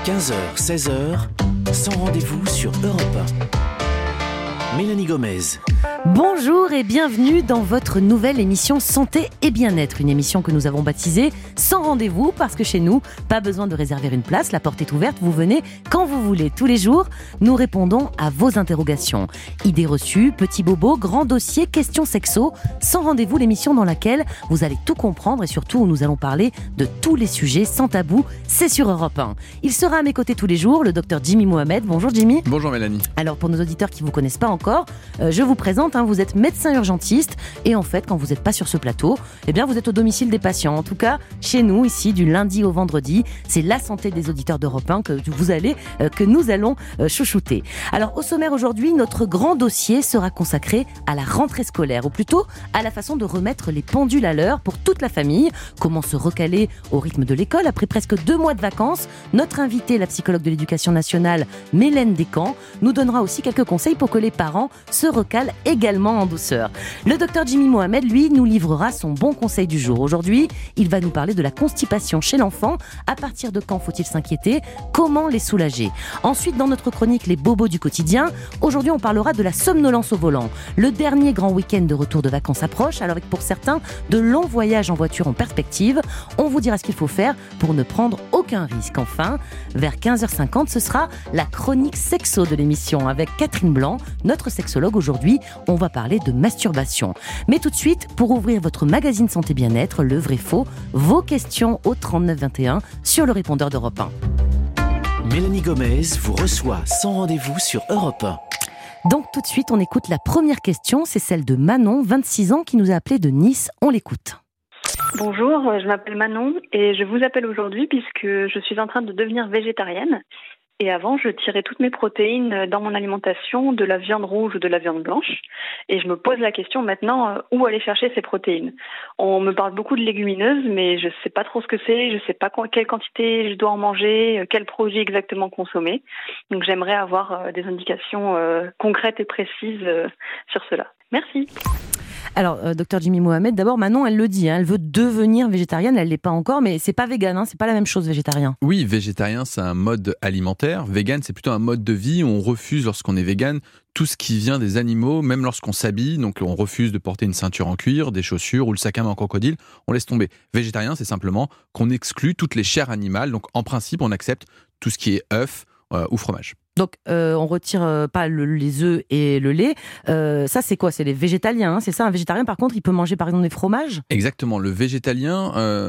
15h, 16h, sans rendez-vous sur Europe 1. Mélanie Gomez. Bonjour et bienvenue dans votre nouvelle émission Santé et Bien-être. Une émission que nous avons baptisée Sans rendez-vous parce que chez nous, pas besoin de réserver une place, la porte est ouverte, vous venez quand vous voulez. Tous les jours, nous répondons à vos interrogations. Idées reçues, petits bobos, grands dossiers, questions sexo. Sans rendez-vous, l'émission dans laquelle vous allez tout comprendre et surtout où nous allons parler de tous les sujets sans tabou. C'est sur Europe 1. Il sera à mes côtés tous les jours, le docteur Jimmy Mohamed. Bonjour Jimmy. Bonjour Mélanie. Alors pour nos auditeurs qui ne vous connaissent pas encore, je vous présente. Vous êtes médecin urgentiste et en fait, quand vous n'êtes pas sur ce plateau, eh bien, vous êtes au domicile des patients. En tout cas, chez nous, ici, du lundi au vendredi, c'est la santé des auditeurs d'Europe 1 que nous allons chouchouter. Alors, au sommaire aujourd'hui, notre grand dossier sera consacré à la rentrée scolaire, ou plutôt à la façon de remettre les pendules à l'heure pour toute la famille. Comment se recaler au rythme de l'école après presque 2 mois de vacances. Notre invitée, la psychologue de l'éducation nationale, Mélène Descamps, nous donnera aussi quelques conseils pour que les parents se recalent également en douceur. Le docteur Jimmy Mohamed, lui, nous livrera son bon conseil du jour. Aujourd'hui, il va nous parler de la constipation chez l'enfant. À partir de quand faut-il s'inquiéter ? Comment les soulager ? Ensuite, dans notre chronique Les bobos du quotidien, aujourd'hui, on parlera de la somnolence au volant. Le dernier grand week-end de retour de vacances approche, alors avec pour certains de longs voyages en voiture en perspective. On vous dira ce qu'il faut faire pour ne prendre aucun risque. Enfin, vers 15h50, ce sera la chronique sexo de l'émission avec Catherine Blanc, notre sexologue aujourd'hui. On va parler de masturbation. Mais tout de suite, pour ouvrir votre magazine Santé Bien-être, le vrai faux, vos questions au 39 21 sur le répondeur d'Europe 1. Mélanie Gomez vous reçoit sans rendez-vous sur Europe 1. Donc tout de suite, on écoute la première question, c'est celle de Manon, 26 ans, qui nous a appelé de Nice. On l'écoute. Bonjour, je m'appelle Manon et je vous appelle aujourd'hui puisque je suis en train de devenir végétarienne. Et avant, je tirais toutes mes protéines dans mon alimentation, de la viande rouge ou de la viande blanche. Et je me pose la question maintenant, où aller chercher ces protéines ? On me parle beaucoup de légumineuses, mais je ne sais pas trop ce que c'est, je ne sais pas quelle quantité je dois en manger, quels produits exactement consommer. Donc j'aimerais avoir des indications concrètes et précises sur cela. Merci. Alors, docteur Jimmy Mohamed, d'abord, Manon, elle le dit, elle veut devenir végétarienne, elle ne l'est pas encore, mais c'est pas vegan, c'est pas la même chose, végétarien. Oui, végétarien, c'est un mode alimentaire. Vegan, c'est plutôt un mode de vie où on refuse, lorsqu'on est vegan, tout ce qui vient des animaux, même lorsqu'on s'habille. Donc, on refuse de porter une ceinture en cuir, des chaussures ou le sac à main en crocodile. On laisse tomber. Végétarien, c'est simplement qu'on exclut toutes les chairs animales. Donc, en principe, on accepte tout ce qui est œufs ou fromage. Donc, on retire pas les œufs et le lait. Ça, c'est quoi ? C'est les végétaliens, c'est ça ? Un végétarien, par contre, il peut manger, par exemple, des fromages ? Exactement. Le végétalien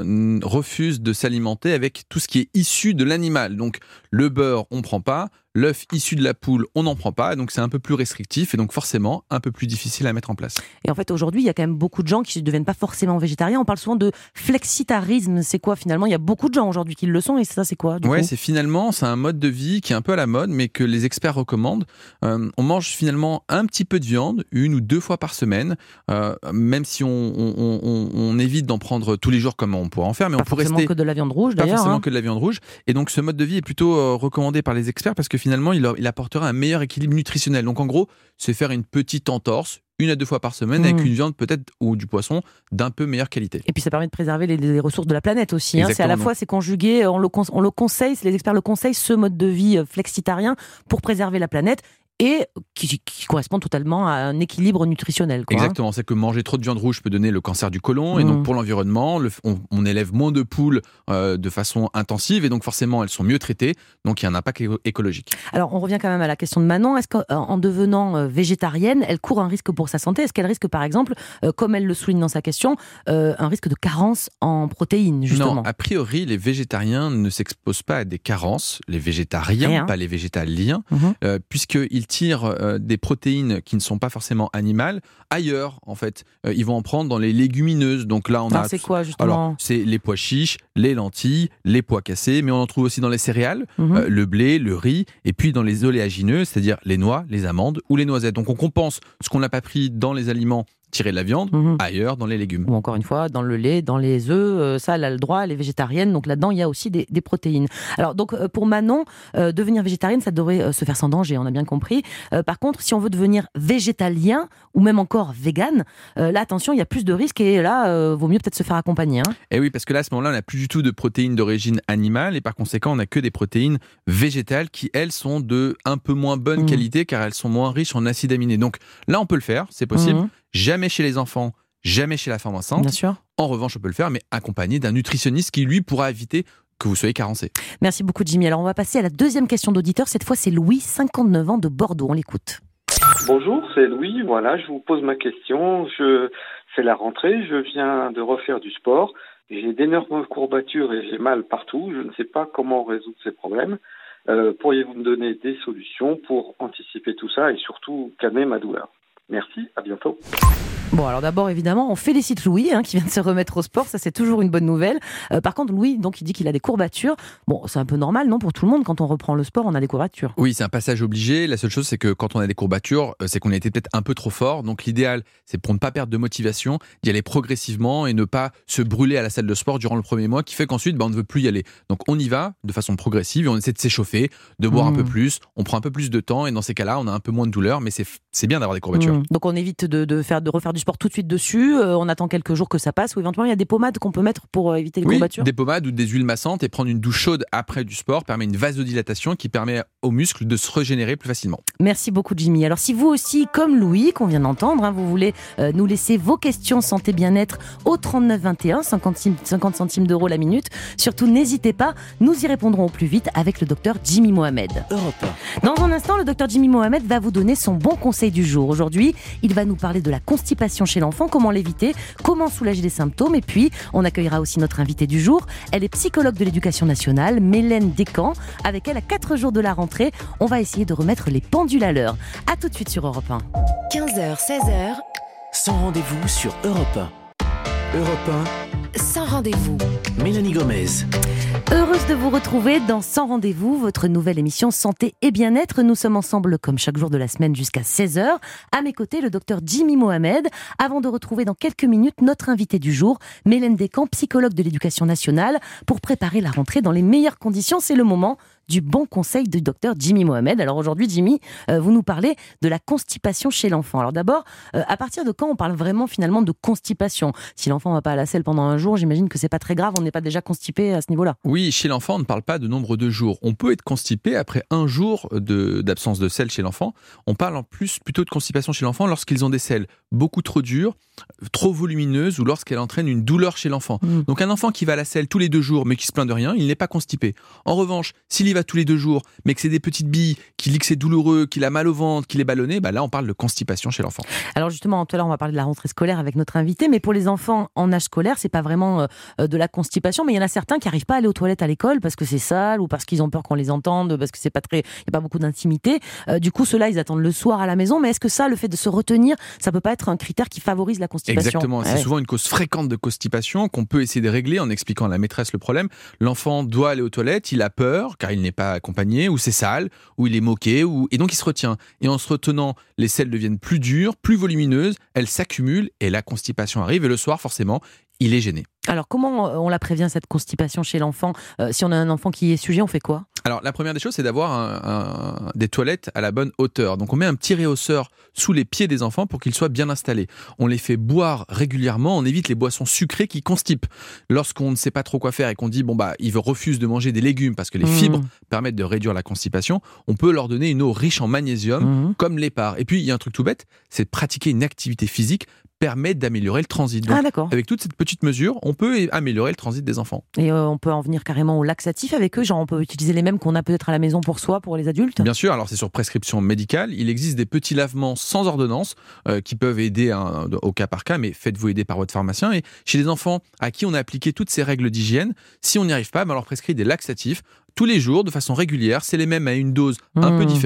refuse de s'alimenter avec tout ce qui est issu de l'animal. Donc, le beurre, on ne prend pas. L'œuf issu de la poule, on n'en prend pas. Donc, c'est un peu plus restrictif et donc forcément un peu plus difficile à mettre en place. Et en fait, aujourd'hui, il y a quand même beaucoup de gens qui ne deviennent pas forcément végétariens. On parle souvent de flexitarisme. C'est quoi, finalement ? Il y a beaucoup de gens aujourd'hui qui le sont. Et ça, c'est quoi, du coup ? C'est un mode de vie qui est un peu à la mode, mais que les experts recommandent. On mange finalement un petit peu de viande, 1 ou 2 fois par semaine, même si on évite d'en prendre tous les jours comme on pourrait en faire. Mais pas on peut rester... que de la viande rouge, d'ailleurs. Pas forcément que de la viande rouge. Et donc, ce mode de vie est plutôt recommandé par les experts parce que finalement, il apportera un meilleur équilibre nutritionnel. Donc, en gros, c'est faire une petite entorse 1 à 2 fois par semaine avec une viande peut-être ou du poisson d'un peu meilleure qualité. Et puis ça permet de préserver les ressources de la planète aussi. C'est à la fois c'est conjugué, on le conseille, les experts le conseillent, ce mode de vie flexitarien pour préserver la planète. Et qui correspond totalement à un équilibre nutritionnel. Exactement, c'est que manger trop de viande rouge peut donner le cancer du côlon, et donc pour l'environnement, on élève moins de poules de façon intensive, et donc forcément elles sont mieux traitées, donc il y a un impact écologique. Alors on revient quand même à la question de Manon, est-ce qu'en devenant végétarienne, elle court un risque pour sa santé ? Est-ce qu'elle risque par exemple, comme elle le souligne dans sa question, un risque de carence en protéines justement ? Non, a priori les végétariens ne s'exposent pas à des carences, les végétariens, pas les végétaliens, puisqu'ils tirent des protéines qui ne sont pas forcément animales ailleurs, en fait. Ils vont en prendre dans les légumineuses. Donc là, c'est quoi, justement ? Alors, c'est les pois chiches, les lentilles, les pois cassés, mais on en trouve aussi dans les céréales, le blé, le riz, et puis dans les oléagineux, c'est-à-dire les noix, les amandes ou les noisettes. Donc on compense ce qu'on n'a pas pris dans les aliments tirer de la viande ailleurs, dans les légumes. Ou encore une fois, dans le lait, dans les œufs, ça, elle a le droit, elle est végétarienne, donc là-dedans, il y a aussi des protéines. Alors, donc, pour Manon, devenir végétarienne, ça devrait se faire sans danger, on a bien compris. Par contre, si on veut devenir végétalien, ou même encore vegan, là, attention, il y a plus de risques, et là, vaut mieux peut-être se faire accompagner. Et oui, parce que là, à ce moment-là, on n'a plus du tout de protéines d'origine animale, et par conséquent, on n'a que des protéines végétales qui, elles, sont de un peu moins bonne qualité, car elles sont moins riches en acides aminés. Donc là, on peut le faire, c'est possible. Jamais chez les enfants, jamais chez la femme enceinte. Bien sûr. En revanche, on peut le faire, mais accompagné d'un nutritionniste qui, lui, pourra éviter que vous soyez carencé. Merci beaucoup, Jimmy. Alors, on va passer à la deuxième question d'auditeur. Cette fois, c'est Louis, 59 ans, de Bordeaux. On l'écoute. Bonjour, c'est Louis. Voilà, je vous pose ma question. C'est la rentrée. Je viens de refaire du sport. J'ai d'énormes courbatures et j'ai mal partout. Je ne sais pas comment résoudre ces problèmes. Pourriez-vous me donner des solutions pour anticiper tout ça et surtout calmer ma douleur? Merci, à bientôt. Bon, alors d'abord, évidemment, on félicite Louis, qui vient de se remettre au sport. Ça, c'est toujours une bonne nouvelle. Par contre, Louis, donc, il dit qu'il a des courbatures. Bon, c'est un peu normal, non, pour tout le monde. Quand on reprend le sport, on a des courbatures. Oui, c'est un passage obligé. La seule chose, c'est que quand on a des courbatures, c'est qu'on a été peut-être un peu trop fort. Donc, l'idéal, c'est pour ne pas perdre de motivation, d'y aller progressivement et ne pas se brûler à la salle de sport durant le premier mois, qui fait qu'ensuite, on ne veut plus y aller. Donc, on y va de façon progressive et on essaie de s'échauffer, de boire un peu plus. On prend un peu plus de temps et dans ces cas-là, on a un peu moins de douleur, mais c'est bien d'avoir des courbatures. Donc, on évite de refaire du sport tout de suite dessus. On attend quelques jours que ça passe, ou éventuellement il y a des pommades qu'on peut mettre pour éviter les courbatures. Des pommades ou des huiles massantes, et prendre une douche chaude après du sport permet une vasodilatation qui permet aux muscles de se régénérer plus facilement. Merci beaucoup, Jimmy. Alors si vous aussi, comme Louis qu'on vient d'entendre, vous voulez nous laisser vos questions santé bien-être au 39 21, 50 centimes d'euros la minute, surtout n'hésitez pas, nous y répondrons au plus vite avec le docteur Jimmy Mohamed. Europe 1. Dans un instant, le docteur Jimmy Mohamed va vous donner son bon conseil du jour. Aujourd'hui, il va nous parler de la constipation chez l'enfant, comment l'éviter, comment soulager les symptômes, et puis on accueillera aussi notre invitée du jour. Elle est psychologue de l'éducation nationale, Mélène Descamps. Avec elle, à 4 jours de la rentrée, on va essayer de remettre les pendules à l'heure. A tout de suite sur Europe 1. 15h, 16h, Sans rendez-vous sur Europe 1. Europe sans rendez-vous. 1, Mélanie Gomez. Heureuse de vous retrouver dans Sans rendez-vous, votre nouvelle émission santé et bien-être. Nous sommes ensemble comme chaque jour de la semaine jusqu'à 16h. À mes côtés, le docteur Jimmy Mohamed. Avant de retrouver dans quelques minutes notre invité du jour, Mélène Descamps, psychologue de l'éducation nationale. Pour préparer la rentrée dans les meilleures conditions, c'est le moment du bon conseil du docteur Jimmy Mohamed. Alors aujourd'hui, Jimmy, vous nous parlez de la constipation chez l'enfant. Alors d'abord, à partir de quand on parle vraiment finalement de constipation? Si l'enfant ne va pas à la selle pendant un jour, j'imagine que c'est pas très grave, on n'est pas déjà constipé à ce niveau-là. Oui, chez l'enfant, on ne parle pas de nombre de jours. On peut être constipé après un jour d'absence de sel chez l'enfant. On parle en plus plutôt de constipation chez l'enfant lorsqu'ils ont des selles beaucoup trop dures, trop volumineuses, ou lorsqu'elle entraîne une douleur chez l'enfant. Donc un enfant qui va à la selle tous les 2 jours mais qui se plaint de rien, il n'est pas constipé. En revanche, s'il y va tous les 2 jours mais que c'est des petites billes, qu'il dit que c'est douloureux, qu'il a mal au ventre, qu'il est ballonné, là on parle de constipation chez l'enfant. Alors justement, tout à l'heure on va parler de la rentrée scolaire avec notre invité, mais pour les enfants en âge scolaire, c'est pas vraiment de la constipation, mais il y en a certains qui n'arrivent pas à aller aux toilettes à l'école parce que c'est sale ou parce qu'ils ont peur qu'on les entende, parce que il n'y a pas beaucoup d'intimité. Du coup, ceux-là, ils attendent le soir à la maison, mais est-ce que ça, le fait de se retenir, ça peut pas être un critère qui favorise la constipation? Exactement, c'est souvent une cause fréquente de constipation qu'on peut essayer de régler en expliquant à la maîtresse le problème. L'enfant doit aller aux toilettes, il a peur car il n'est pas accompagné, ou c'est sale, ou il est moqué, et donc il se retient. Et en se retenant, les selles deviennent plus dures, plus volumineuses, elles s'accumulent et la constipation arrive. Et le soir, forcément, il est gêné. Alors comment on la prévient, cette constipation chez l'enfant? Si on a un enfant qui est sujet, on fait quoi? Alors la première des choses, c'est d'avoir des toilettes à la bonne hauteur. Donc on met un petit réhausseur sous les pieds des enfants pour qu'ils soient bien installés. On les fait boire régulièrement, on évite les boissons sucrées qui constipent. Lorsqu'on ne sait pas trop quoi faire et qu'on dit il refuse de manger des légumes parce que les fibres permettent de réduire la constipation, on peut leur donner une eau riche en magnésium comme l'épar. Et puis il y a un truc tout bête, c'est de pratiquer une activité physique permet d'améliorer le transit. Donc, avec toute cette petite mesure, on peut améliorer le transit des enfants. Et on peut en venir carrément au laxatif avec eux, genre on peut utiliser les mêmes qu'on a peut-être à la maison pour soi, pour les adultes? Bien sûr, alors c'est sur prescription médicale. Il existe des petits lavements sans ordonnance qui peuvent aider au cas par cas, mais faites-vous aider par votre pharmacien. Et chez les enfants à qui on a appliqué toutes ces règles d'hygiène, si on n'y arrive pas, on leur prescrit des laxatifs tous les jours de façon régulière. C'est les mêmes à une dose un peu différente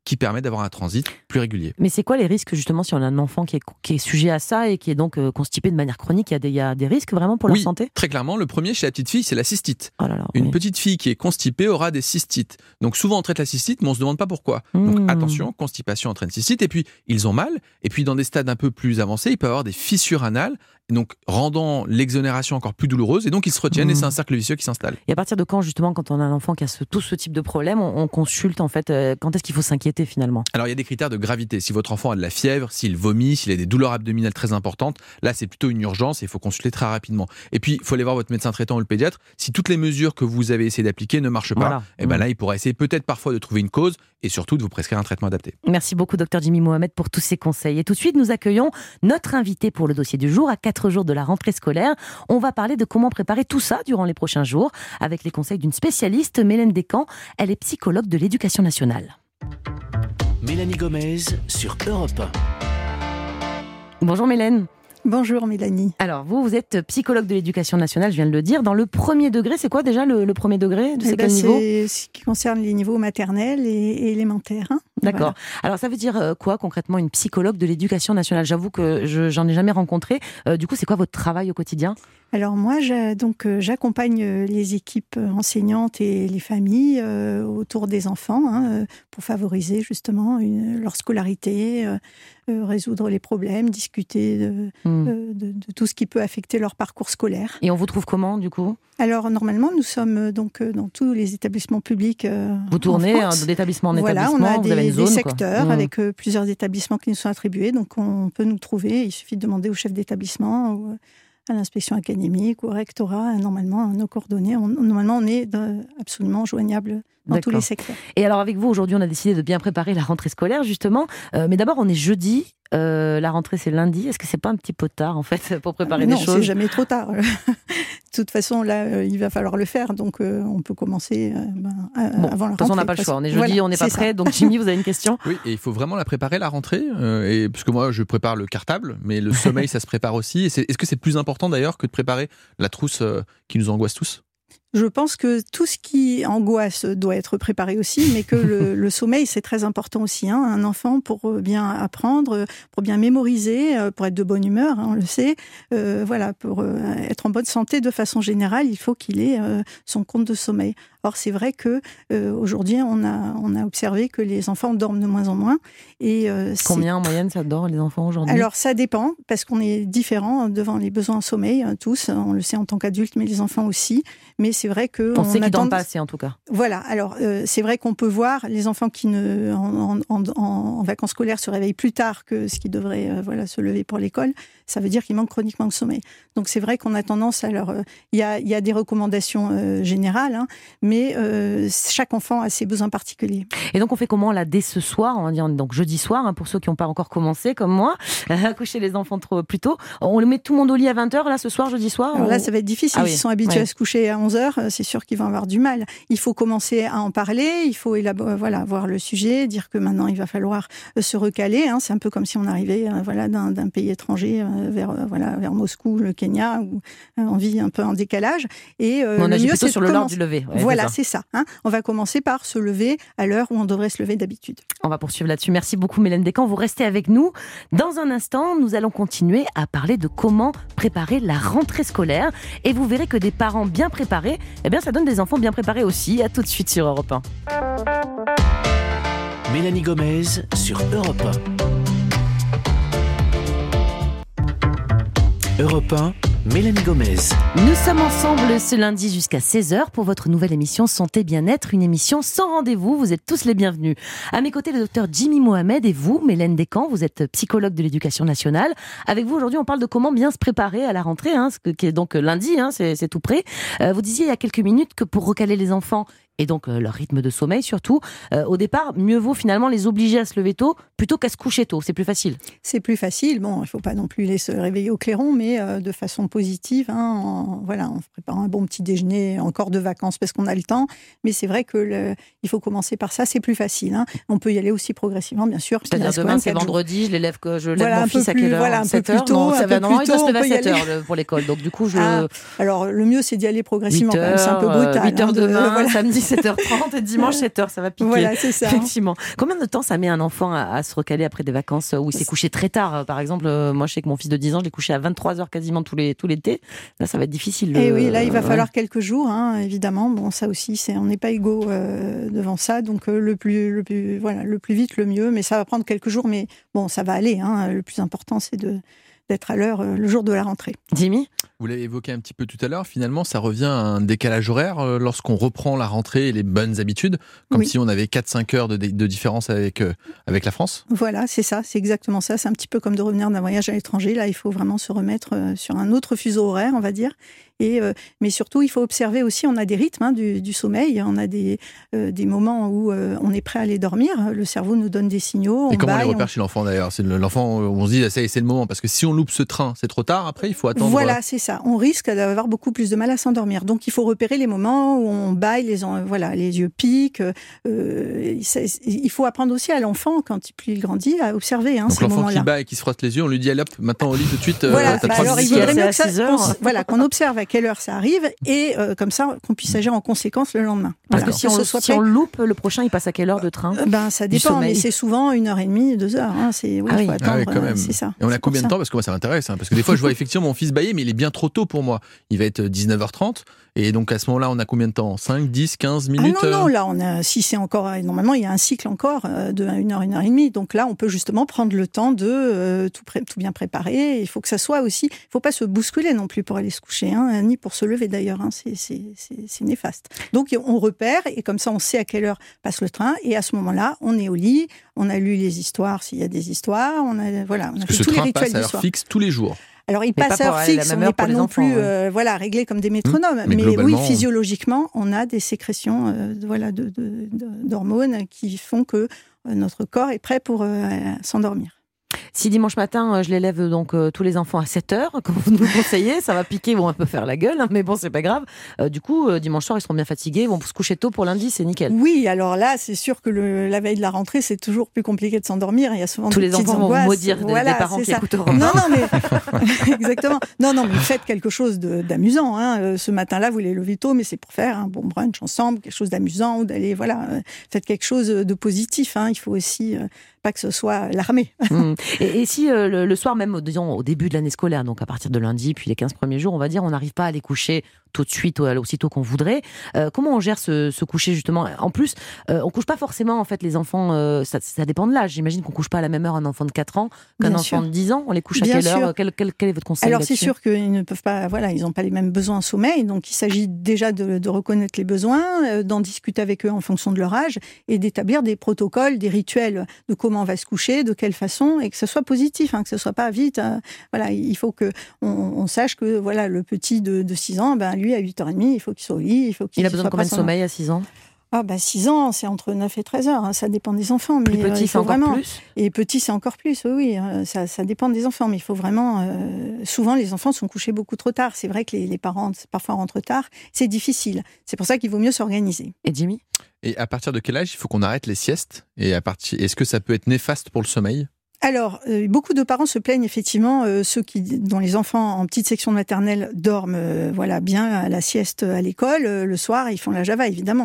qui permet d'avoir un transit plus régulier. Mais c'est quoi les risques justement si on a un enfant qui est sujet à ça et qui est donc constipé de manière chronique? Il y a des risques vraiment pour leur santé? Très clairement, le premier chez la petite fille, c'est la cystite. Oh là là, Une petite fille qui est constipée aura des cystites. Donc souvent on traite la cystite, mais on se demande pas pourquoi. Donc attention, constipation entraîne cystite, et puis ils ont mal, et puis dans des stades un peu plus avancés, il peut y avoir des fissures anales, donc rendant l'exonération encore plus douloureuse, et donc ils se retiennent et c'est un cercle vicieux qui s'installe. Et à partir de quand justement, quand on a un enfant qui a tout ce type de problème, on consulte en fait, quand est-ce qu'il faut s'inquiéter finalement? Alors il y a des critères de gravité. Si votre enfant a de la fièvre, s'il vomit, s'il a des douleurs abdominales très importantes, là c'est plutôt une urgence et il faut consulter très rapidement. Et puis il faut aller voir votre médecin traitant ou le pédiatre. Si toutes les mesures que vous avez essayé d'appliquer ne marchent pas, et ben là il pourra essayer peut-être parfois de trouver une cause et surtout de vous prescrire un traitement adapté. Merci beaucoup Dr Jimmy Mohamed pour tous ces conseils. Et tout de suite nous accueillons notre invité pour le dossier du jour. À 4 jours de la rentrée scolaire, on va parler de comment préparer tout ça durant les prochains jours avec les conseils d'une spécialiste, Mélène Descamps. Elle est psychologue de l'Éducation nationale. Mélanie Gomez sur Europe 1. Bonjour Mélène. Bonjour Mélanie. Alors vous êtes psychologue de l'Éducation nationale, je viens de le dire. Dans le premier degré, c'est quoi déjà le premier degré? C'est quel niveau? C'est ce qui concerne les niveaux maternels et élémentaires. Hein. D'accord. Voilà. Alors ça veut dire quoi concrètement une psychologue de l'Éducation nationale? J'avoue que j'en ai jamais rencontré. Du coup, c'est quoi votre travail au quotidien? Alors moi, j'accompagne les équipes enseignantes et les familles autour des enfants pour favoriser justement leur scolarité, résoudre les problèmes, discuter de tout ce qui peut affecter leur parcours scolaire. Et on vous trouve comment du coup? Alors normalement, nous sommes donc dans tous les établissements publics. Vous tournez d'établissement en établissement, on a vous avez une zone, des secteurs avec plusieurs établissements qui nous sont attribués, donc on peut nous trouver. Il suffit de demander au chef d'établissement ou à l'inspection académique ou au rectorat. Normalement, nos coordonnées, normalement on est absolument joignable dans tous les secteurs. Et alors avec vous, aujourd'hui, on a décidé de bien préparer la rentrée scolaire, justement. Mais d'abord, on est jeudi. La rentrée, c'est lundi. Est-ce que c'est pas un petit peu tard, en fait, pour préparer des choses? Non, c'est jamais trop tard. De toute façon, là, il va falloir le faire. Donc, on peut commencer avant la rentrée. De toute façon, on n'a pas le choix. On est jeudi, on n'est pas prêt. Donc, Jimmy, vous avez une question? Oui, et il faut vraiment la préparer, la rentrée. Parce que moi, je prépare le cartable, mais le sommeil, ça se prépare aussi. Est-ce que c'est plus important, d'ailleurs, que de préparer la trousse qui nous angoisse tous? Je pense que tout ce qui angoisse doit être préparé aussi, mais que le sommeil, c'est très important aussi. Hein. Un enfant, pour bien apprendre, pour bien mémoriser, pour être de bonne humeur, on le sait, pour être en bonne santé de façon générale, il faut qu'il ait son compte de sommeil. Or, c'est vrai que aujourd'hui, on a observé que les enfants dorment de moins en moins. Et combien en moyenne ça dort les enfants aujourd'hui? Alors, ça dépend, parce qu'on est différents devant les besoins en sommeil, tous. On le sait en tant qu'adultes, mais les enfants aussi. Mais c'est vrai que on sait qu'ils dorment pas assez, en tout cas. Voilà. Alors, c'est vrai qu'on peut voir les enfants qui en vacances scolaires se réveillent plus tard que ce qui devrait se lever pour l'école. Ça veut dire qu'ils manquent chroniquement de sommeil. Donc, c'est vrai qu'on a tendance à leur... Il y a des recommandations générales, mais chaque enfant a ses besoins particuliers. Et donc, on fait comment là dès ce soir, on va dire donc jeudi soir, pour ceux qui n'ont pas encore commencé, comme moi, à coucher les enfants trop plus tôt. On le met tout le monde au lit à 20h, là, ce soir, jeudi soir? Alors là, ça va être difficile. Ils sont habitués à se coucher à 11h, c'est sûr qu'ils vont avoir du mal. Il faut commencer à en parler, il faut voir le sujet, dire que maintenant, il va falloir se recaler. Hein. C'est un peu comme si on arrivait d'un pays étranger vers Moscou, le Kenya, où on vit un peu en décalage. Et on agit plutôt sur l'heure du lever. Ouais, voilà, c'est ça. Hein. On va commencer par se lever à l'heure où on devrait se lever d'habitude. On va poursuivre là-dessus. Merci beaucoup Mélène Descamps. Vous restez avec nous. Dans un instant, nous allons continuer à parler de comment préparer la rentrée scolaire. Et vous verrez que des parents bien préparés, ça donne des enfants bien préparés aussi. À tout de suite sur Europe 1. Mélanie Gomez sur Europe 1. Europe 1, Mélanie Gomez. Nous sommes ensemble ce lundi jusqu'à 16h pour votre nouvelle émission Santé Bien-être, une émission sans rendez-vous. Vous êtes tous les bienvenus. À mes côtés, le docteur Jimmy Mohamed et vous, Mélène Descamps, vous êtes psychologue de l'Éducation nationale. Avec vous, aujourd'hui, on parle de comment bien se préparer à la rentrée, qui est donc lundi, c'est tout près. Vous disiez il y a quelques minutes que pour recaler les enfants, et donc leur rythme de sommeil surtout, au départ, mieux vaut finalement les obliger à se lever tôt plutôt qu'à se coucher tôt. C'est plus facile. C'est plus facile. Bon, il ne faut pas non plus les se réveiller au clairon, mais de façon positive, en préparant un bon petit déjeuner, encore de vacances parce qu'on a le temps. Mais c'est vrai que il faut commencer par ça, c'est plus facile. Hein. On peut y aller aussi progressivement, bien sûr. C'est-à-dire demain, c'est vendredi, je lève mon fils à quelle heure? Un peu plus tôt. Il doit se lever à 7h pour l'école. Donc du coup, alors, le mieux, c'est d'y aller progressivement. C'est un peu brutal. 8h demain, samedi 7h30 et dimanche 7h, ça va piquer. Voilà, c'est ça. Effectivement. Combien de temps ça met un enfant à se recaler après des vacances où il s'est couché très tard? Par exemple, moi je sais que mon fils de 10 ans, je l'ai couché à 23h quasiment tout l'été. Là, ça va être difficile. Et oui, là, il va falloir quelques jours, hein, évidemment. Bon, ça aussi, on n'est pas égaux devant ça. Donc, le plus vite, le mieux. Mais ça va prendre quelques jours. Mais bon, ça va aller. Hein. Le plus important, c'est d'être à l'heure le jour de la rentrée. Jimmy ? Vous l'avez évoqué un petit peu tout à l'heure, finalement, ça revient à un décalage horaire lorsqu'on reprend la rentrée et les bonnes habitudes, comme si on avait 4-5 heures de différence avec la France. Voilà, c'est ça, c'est exactement ça. C'est un petit peu comme de revenir d'un voyage à l'étranger. Là, il faut vraiment se remettre sur un autre fuseau horaire, on va dire. Mais surtout, il faut observer aussi, on a des rythmes du sommeil, on a des moments où on est prêt à aller dormir, le cerveau nous donne des signaux. Et comment on les repère chez l'enfant d'ailleurs? C'est l'enfant, on se dit, c'est le moment, parce que si on loupe ce train, c'est trop tard, après il faut attendre. Voilà, c'est ça, on risque d'avoir beaucoup plus de mal à s'endormir. Donc il faut repérer les moments où on bâille, les yeux piquent. Il faut apprendre aussi à l'enfant, plus il grandit, à observer donc ces l'enfant moments-là. Qui bâille et qui se frotte les yeux, on lui dit, allez hop, maintenant au lit tout de suite. Voilà, alors il vaudrait mieux qu'on observe à quelle heure ça arrive et comme ça qu'on puisse agir en conséquence le lendemain. Parce que si on loupe, le prochain il passe à quelle heure de train? Ça dépend, mais c'est souvent 1h30, 2h. Hein, il faut attendre, quand même. C'est ça. Et on a combien de temps? Parce que moi ça m'intéresse, parce que des fois je vois effectivement mon fils bâiller, mais il est bien trop tôt pour moi. Il va être 19h30. Et donc à ce moment-là, on a combien de temps? 5, 10, 15 minutes? Non, là, si c'est encore... Normalement, il y a un cycle encore de 1h, 1h30. Donc là, on peut justement prendre le temps de tout bien préparer. Il faut que ça soit aussi... Il ne faut pas se bousculer non plus pour aller se coucher, ni pour se lever d'ailleurs. C'est néfaste. Donc on repère, et comme ça, on sait à quelle heure passe le train. Et à ce moment-là, on est au lit, on a lu les histoires, s'il y a des histoires, on a fait tous les rituels du soir. Parce que ce train passe à heure fixe tous les jours. Alors, il passe à heure fixe, on n'est pas non plus réglés comme des métronomes. Mais oui, physiologiquement, on a des sécrétions d'hormones qui font que notre corps est prêt pour s'endormir. Si dimanche matin, je l'élève donc tous les enfants à 7h, comme vous nous le conseillez, ça va piquer, ils vont un peu faire la gueule, mais bon, c'est pas grave. Du coup, dimanche soir, ils seront bien fatigués, ils vont se coucher tôt pour lundi, c'est nickel. Oui, alors là, c'est sûr que la veille de la rentrée, c'est toujours plus compliqué de s'endormir. Il y a souvent tous les enfants angoisses. Vont maudire des parents qui écoutent Europe. Non, mais exactement. Non, mais faites quelque chose d'amusant. Ce matin-là, vous les levez tôt, mais c'est pour faire un bon brunch ensemble, quelque chose d'amusant, ou d'aller, faites quelque chose de positif. Il faut aussi pas que ce soit l'armée. Et si le soir, même disons, au début de l'année scolaire, donc à partir de lundi, puis les 15 premiers jours, on va dire, on n'arrive pas à les coucher tout de suite, aussitôt qu'on voudrait. Comment on gère ce coucher justement? En plus, on couche pas forcément en fait les enfants, ça dépend de l'âge. J'imagine qu'on couche pas à la même heure un enfant de 4 ans qu'un enfant de 10 ans. On les couche à quelle heure? Quel est votre conseil? Alors c'est sûr qu'ils ne peuvent pas, ils n'ont pas les mêmes besoins en sommeil, donc il s'agit déjà de reconnaître les besoins, d'en discuter avec eux en fonction de leur âge et d'établir des protocoles, des rituels de comment on va se coucher, de quelle façon, et que ce soit positif, que ce soit pas vite. Il faut que on sache que le petit de 6 ans, lui, à 8h30, il faut qu'il soit au lit. Il a besoin de combien de sommeil à 6 ans? 6 ans, c'est entre 9 et 13 heures. Ça dépend des enfants. Mais plus petit, c'est encore plus? Et petit, c'est encore plus, oui. Ça dépend des enfants. Mais il faut vraiment... souvent, les enfants sont couchés beaucoup trop tard. C'est vrai que les parents, parfois, rentrent tard. C'est difficile. C'est pour ça qu'il vaut mieux s'organiser. Et Jimmy? Et à partir de quel âge il faut qu'on arrête les siestes? Et est-ce que ça peut être néfaste pour le sommeil? Alors, beaucoup de parents se plaignent effectivement, ceux dont les enfants en petite section maternelle dorment bien à la sieste à l'école, le soir, ils font la java, évidemment.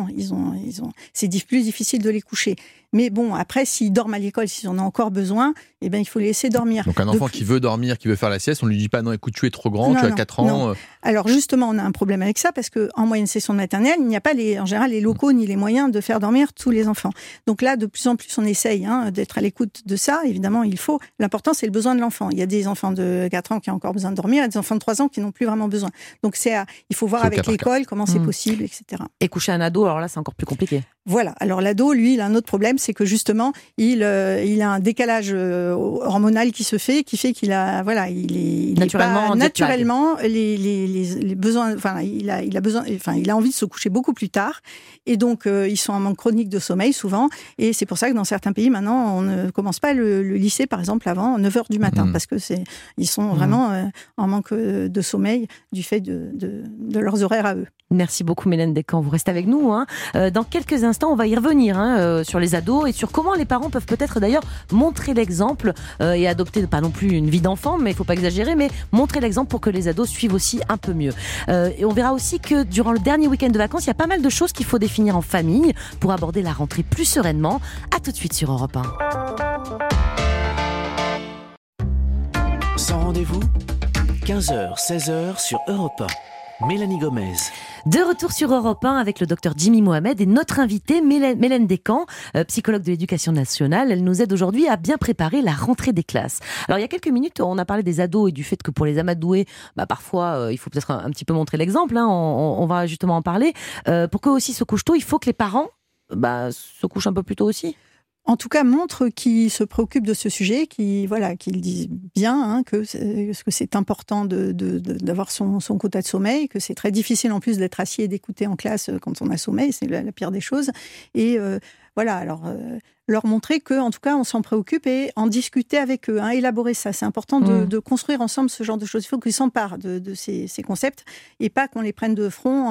C'est plus difficile de les coucher. Mais bon, après, s'ils dorment à l'école, s'ils en ont encore besoin, il faut les laisser dormir. Donc un enfant qui veut dormir, qui veut faire la sieste, on lui dit pas non, écoute, tu es trop grand, tu as 4 ans. Non. Alors justement, on a un problème avec ça parce qu'en moyenne session de maternelle, il n'y a pas en général les locaux ni les moyens de faire dormir tous les enfants. Donc là, de plus en plus, on essaye d'être à l'écoute de ça. Évidemment, il faut. L'important, c'est le besoin de l'enfant. Il y a des enfants de 4 ans qui ont encore besoin de dormir, et des enfants de 3 ans qui n'ont plus vraiment besoin. Donc il faut voir avec l'école comment c'est possible, etc. Et coucher un ado, alors là, c'est encore plus compliqué. Voilà. Alors l'ado, lui, il a un autre problème, c'est que justement, il a un décalage hormonal qui fait qu'il a, naturellement les besoins. Il a envie de se coucher beaucoup plus tard, et donc ils sont en manque chronique de sommeil souvent. Et c'est pour ça que dans certains pays maintenant, on ne commence pas le lycée, par exemple, avant 9h du matin, parce que ils sont vraiment en manque de sommeil du fait de leurs horaires à eux. Merci beaucoup Mélène Descamps, vous restez avec nous. Dans quelques instants, instant, on va y revenir sur les ados et sur comment les parents peuvent peut-être d'ailleurs montrer l'exemple et adopter pas non plus une vie d'enfant, mais il faut pas exagérer, mais montrer l'exemple pour que les ados suivent aussi un peu mieux. Et on verra aussi que durant le dernier week-end de vacances, il y a pas mal de choses qu'il faut définir en famille pour aborder la rentrée plus sereinement. À tout de suite sur Europe 1. Sans rendez-vous, 15h, 16h sur Europe 1. Mélanie Gomez. De retour sur Europe 1 avec le docteur Jimmy Mohamed et notre invitée Mélène Descamps, psychologue de l'éducation nationale. Elle nous aide aujourd'hui à bien préparer la rentrée des classes. Alors il y a quelques minutes, on a parlé des ados et du fait que pour les amadoués, parfois il faut peut-être un petit peu montrer l'exemple. On va justement en parler. Pour qu'eux aussi se couchent tôt, il faut que les parents se couchent un peu plus tôt aussi. En tout cas, montre qu'ils se préoccupent de ce sujet, qu'ils disent bien que c'est important d'avoir son quota de sommeil, que c'est très difficile en plus d'être assis et d'écouter en classe quand on a sommeil, c'est la pire des choses. Et leur montrer qu'en tout cas, on s'en préoccupe et en discuter avec eux, élaborer ça. C'est important de construire ensemble ce genre de choses. Il faut qu'ils s'emparent de ces concepts et pas qu'on les prenne de front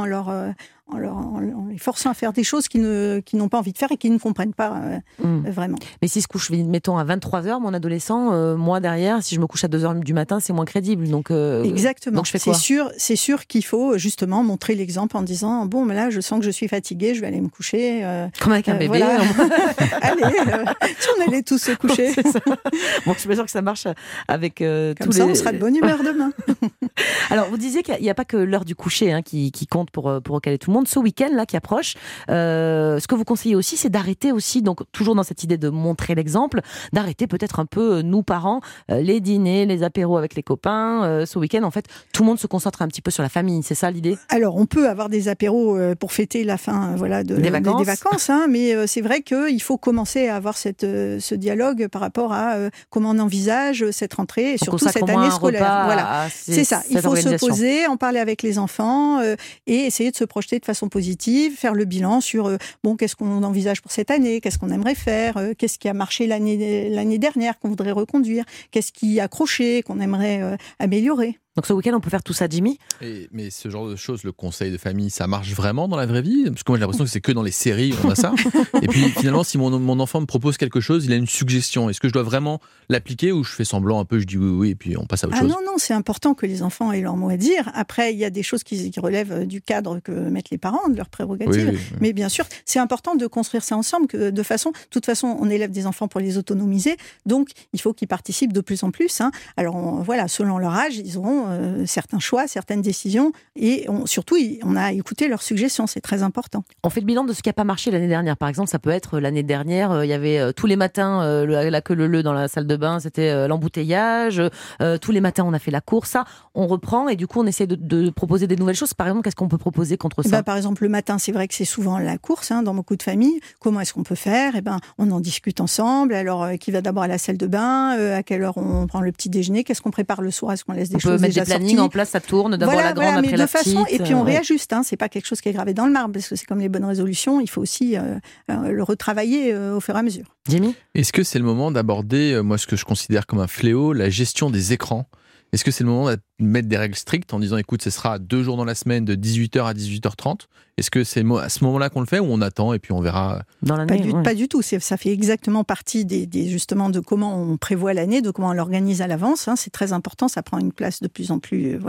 en les forçant à faire des choses qu'ils n'ont pas envie de faire et qu'ils ne comprennent pas vraiment. Mais si se couche, mettons, à 23h, mon adolescent, moi derrière, si je me couche à 2h du matin, c'est moins crédible. Donc, exactement. Donc je fais quoi ? C'est sûr qu'il faut justement montrer l'exemple en disant bon, mais là, je sens que je suis fatiguée, je vais aller me coucher. Comme avec un bébé. Voilà. Allez, si on allait tous se coucher. C'est ça. Bon, je suis pas sûre que ça marche avec Comme ça, on sera de bonne humeur demain. Alors, vous disiez qu'il n'y a pas que l'heure du coucher qui compte pour recaler tout le monde. Ce week-end là qui approche, ce que vous conseillez aussi, c'est d'arrêter aussi, donc toujours dans cette idée de montrer l'exemple, d'arrêter peut-être un peu, nous parents, les dîners, les apéros avec les copains. Ce week-end, en fait, tout le monde se concentre un petit peu sur la famille. C'est ça l'idée ? Alors, on peut avoir des apéros pour fêter la fin des vacances, mais c'est vrai qu'il faut commencer à avoir ce dialogue par rapport à comment on envisage cette rentrée et surtout cette année scolaire. Voilà, c'est ça. Il faut se poser, en parler avec les enfants et essayer de se projeter de façon positive, faire le bilan sur qu'est-ce qu'on envisage pour cette année, qu'est-ce qu'on aimerait faire, qu'est-ce qui a marché l'année dernière qu'on voudrait reconduire, qu'est-ce qui a accroché, qu'on aimerait améliorer. Donc ce week-end, on peut faire tout ça, Jimmy ? Mais ce genre de choses, le conseil de famille, ça marche vraiment dans la vraie vie ? Parce que moi, j'ai l'impression que c'est que dans les séries, on a ça. Et puis finalement, si mon enfant me propose quelque chose, il a une suggestion. Est-ce que je dois vraiment l'appliquer ou je fais semblant un peu, je dis oui, et puis on passe à autre chose ? Non, c'est important que les enfants aient leur mot à dire. Après, il y a des choses qui relèvent du cadre que mettent les parents, de leurs prérogatives. Oui. Mais bien sûr, c'est important de construire ça ensemble. De toute façon, on élève des enfants pour les autonomiser. Donc, il faut qu'ils participent de plus en plus. Alors, selon leur âge, ils auront certains choix, certaines décisions et surtout on a écouté leurs suggestions, c'est très important. On fait le bilan de ce qui n'a pas marché l'année dernière. Par exemple, ça peut être l'année dernière, il y avait tous les matins la queue leu dans la salle de bain, c'était l'embouteillage, tous les matins on a fait la course, ça on reprend et du coup on essaie de proposer des nouvelles choses. Par exemple, qu'est-ce qu'on peut proposer contre ça ? Par exemple, le matin, c'est vrai que c'est souvent la course dans beaucoup de familles. Comment est-ce qu'on peut faire ? On en discute ensemble. Alors, qui va d'abord à la salle de bain ? À quelle heure on prend le petit déjeuner ? Qu'est-ce qu'on prépare le soir ? Est-ce qu'on laisse des choses déjà sorties ? Planning en place, ça tourne, d'abord la grande, après la petite. Et puis on réajuste, c'est pas quelque chose qui est gravé dans le marbre, parce que c'est comme les bonnes résolutions, il faut aussi le retravailler au fur et à mesure. Jimmy ? Est-ce que c'est le moment d'aborder, moi ce que je considère comme un fléau, la gestion des écrans ? Est-ce que c'est le moment de mettre des règles strictes en disant écoute, ce sera 2 jours dans la semaine de 18h à 18h30 ? Est-ce que c'est à ce moment-là qu'on le fait ou on attend et puis on verra dans l'année ? Pas du tout. Ça fait exactement partie justement de comment on prévoit l'année, de comment on l'organise à l'avance. C'est très important. Ça prend une place de plus en plus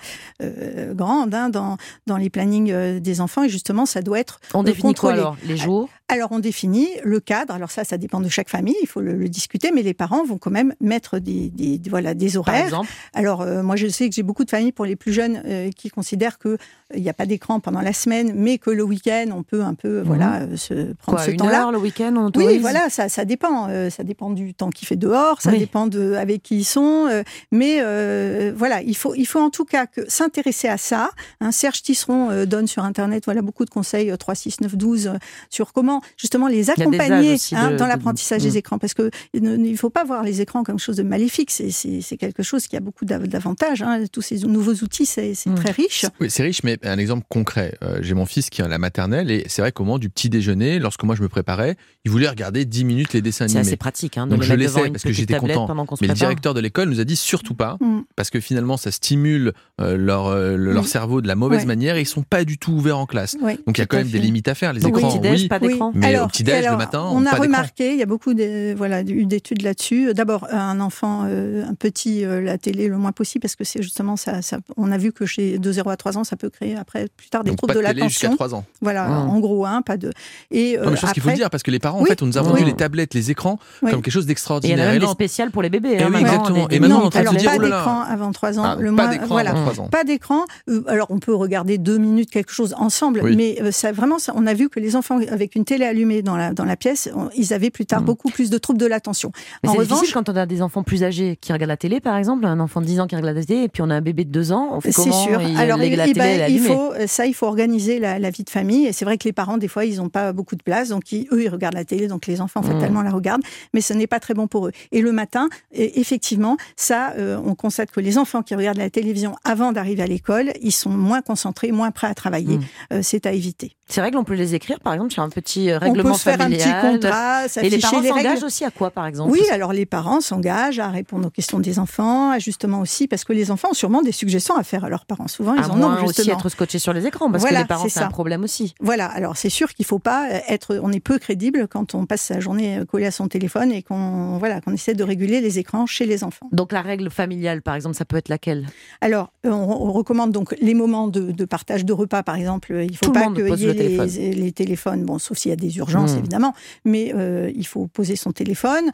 grande dans les plannings des enfants et justement ça doit être on définit contrôlé. Quoi alors ? Les jours ? Alors on définit le cadre. Alors ça dépend de chaque famille. Il faut le discuter, mais les parents vont quand même mettre des horaires. Par exemple ? Alors moi je sais que j'ai beaucoup de familles pour les plus jeunes qui considèrent que il n'y a pas d'écran pendant la semaine, mais que le week-end, on peut un peu se prendre ce temps-là. 1 heure le week-end, on autorise ? Oui, voilà, ça dépend. Ça dépend du temps qu'il fait dehors, ça dépend avec qui ils sont. Mais il faut en tout cas s'intéresser à ça. Serge Tisseron donne sur Internet beaucoup de conseils, 3, 6, 9, 12, sur comment justement les accompagner dans l'apprentissage des écrans. Parce qu'il ne faut pas voir les écrans comme quelque chose de maléfique. C'est quelque chose qui a beaucoup d'avantages. hein, tous ces nouveaux outils, c'est très riche. Oui, c'est riche, mais un exemple concret. J'ai mon fils qui est à la maternelle et c'est vrai qu'au moment du petit déjeuner, lorsque moi je me préparais, il voulait regarder 10 minutes les dessins animés. C'est assez pratique. Hein, de donc les je mettre devant laissais une parce que petite j'étais tablette content. pendant qu'on se Mais le prépare. directeur de l'école nous a dit surtout pas, parce que finalement ça stimule leur cerveau de la mauvaise manière et ils sont pas du tout ouverts en classe. Oui, donc il y a quand même des limites à faire. Les Donc, écrans, au petit-déj, oui, pas d'écran. mais au petit-déj le matin, on a pas d'écran. remarqué, il y a beaucoup eu d'études là-dessus. D'abord, un enfant, un petit, la télé le moins possible, parce que c'est justement ça. On a vu que chez de 0 à 3 ans, ça peut créer après plus tard des Donc troubles pas de de télé jusqu'à l'attention. 3 ans. Voilà, en gros, pas de. Et Non, mais je pense qu'il faut le dire, parce que les parents, en fait, on nous a vendu les tablettes, les écrans, comme quelque chose Et il y en d'extraordinaire. a même des spéciales pour les bébés. Et oui, maintenant, exactement. des- Et maintenant, non, on est en train de alors se dire, pas oh là là. d'écran avant 3 ans. Pas d'écran avant 3 ans. Pas d'écran. Alors, on peut regarder 2 minutes quelque chose ensemble, mais on a vu que les enfants avec une télé allumée dans la pièce, ils avaient plus tard beaucoup plus de troubles de l'attention. Mais En c'est revanche, difficile quand on a des enfants plus âgés qui regardent la télé, par exemple, un enfant de 10 ans qui regarde la télé, et puis on a un bébé de 2 ans, on fait c'est comment? sûr. Alors, la télé, elle est allumée. il faut organiser la vie de famille. Et c'est vrai que les parents, des fois, ils n'ont pas beaucoup de place, donc ils regardent la télé, donc les enfants fatalement la regardent, mais ce n'est pas très bon pour eux. Et le matin, effectivement, on constate que les enfants qui regardent la télévision avant d'arriver à l'école, ils sont moins concentrés, moins prêts à travailler. C'est à éviter. Ces règles, on peut les écrire, par exemple, sur un petit règlement On peut se faire familial. un petit contrat, Et les parents les s'engagent règles. aussi à quoi, par exemple? Oui, alors les parents s'engagent à répondre aux questions des enfants, à justement aussi, parce que les enfants ont sûrement des suggestions à faire à leurs parents. Souvent, ils en ont justement. Aussi être scotchés sur les écrans, parce que les parents, c'est un problème aussi. Voilà, alors c'est sûr qu'il ne faut pas on est peu crédible quand on passe sa journée collé à son téléphone et qu'on essaie de réguler les écrans chez les enfants. Donc la règle familiale, par exemple, ça peut être laquelle? Alors, on recommande donc les moments de partage de repas, par exemple. Il ne faut pas qu'il y ait les téléphones, bon, sauf s'il y a des urgences, évidemment, mais il faut poser son téléphone.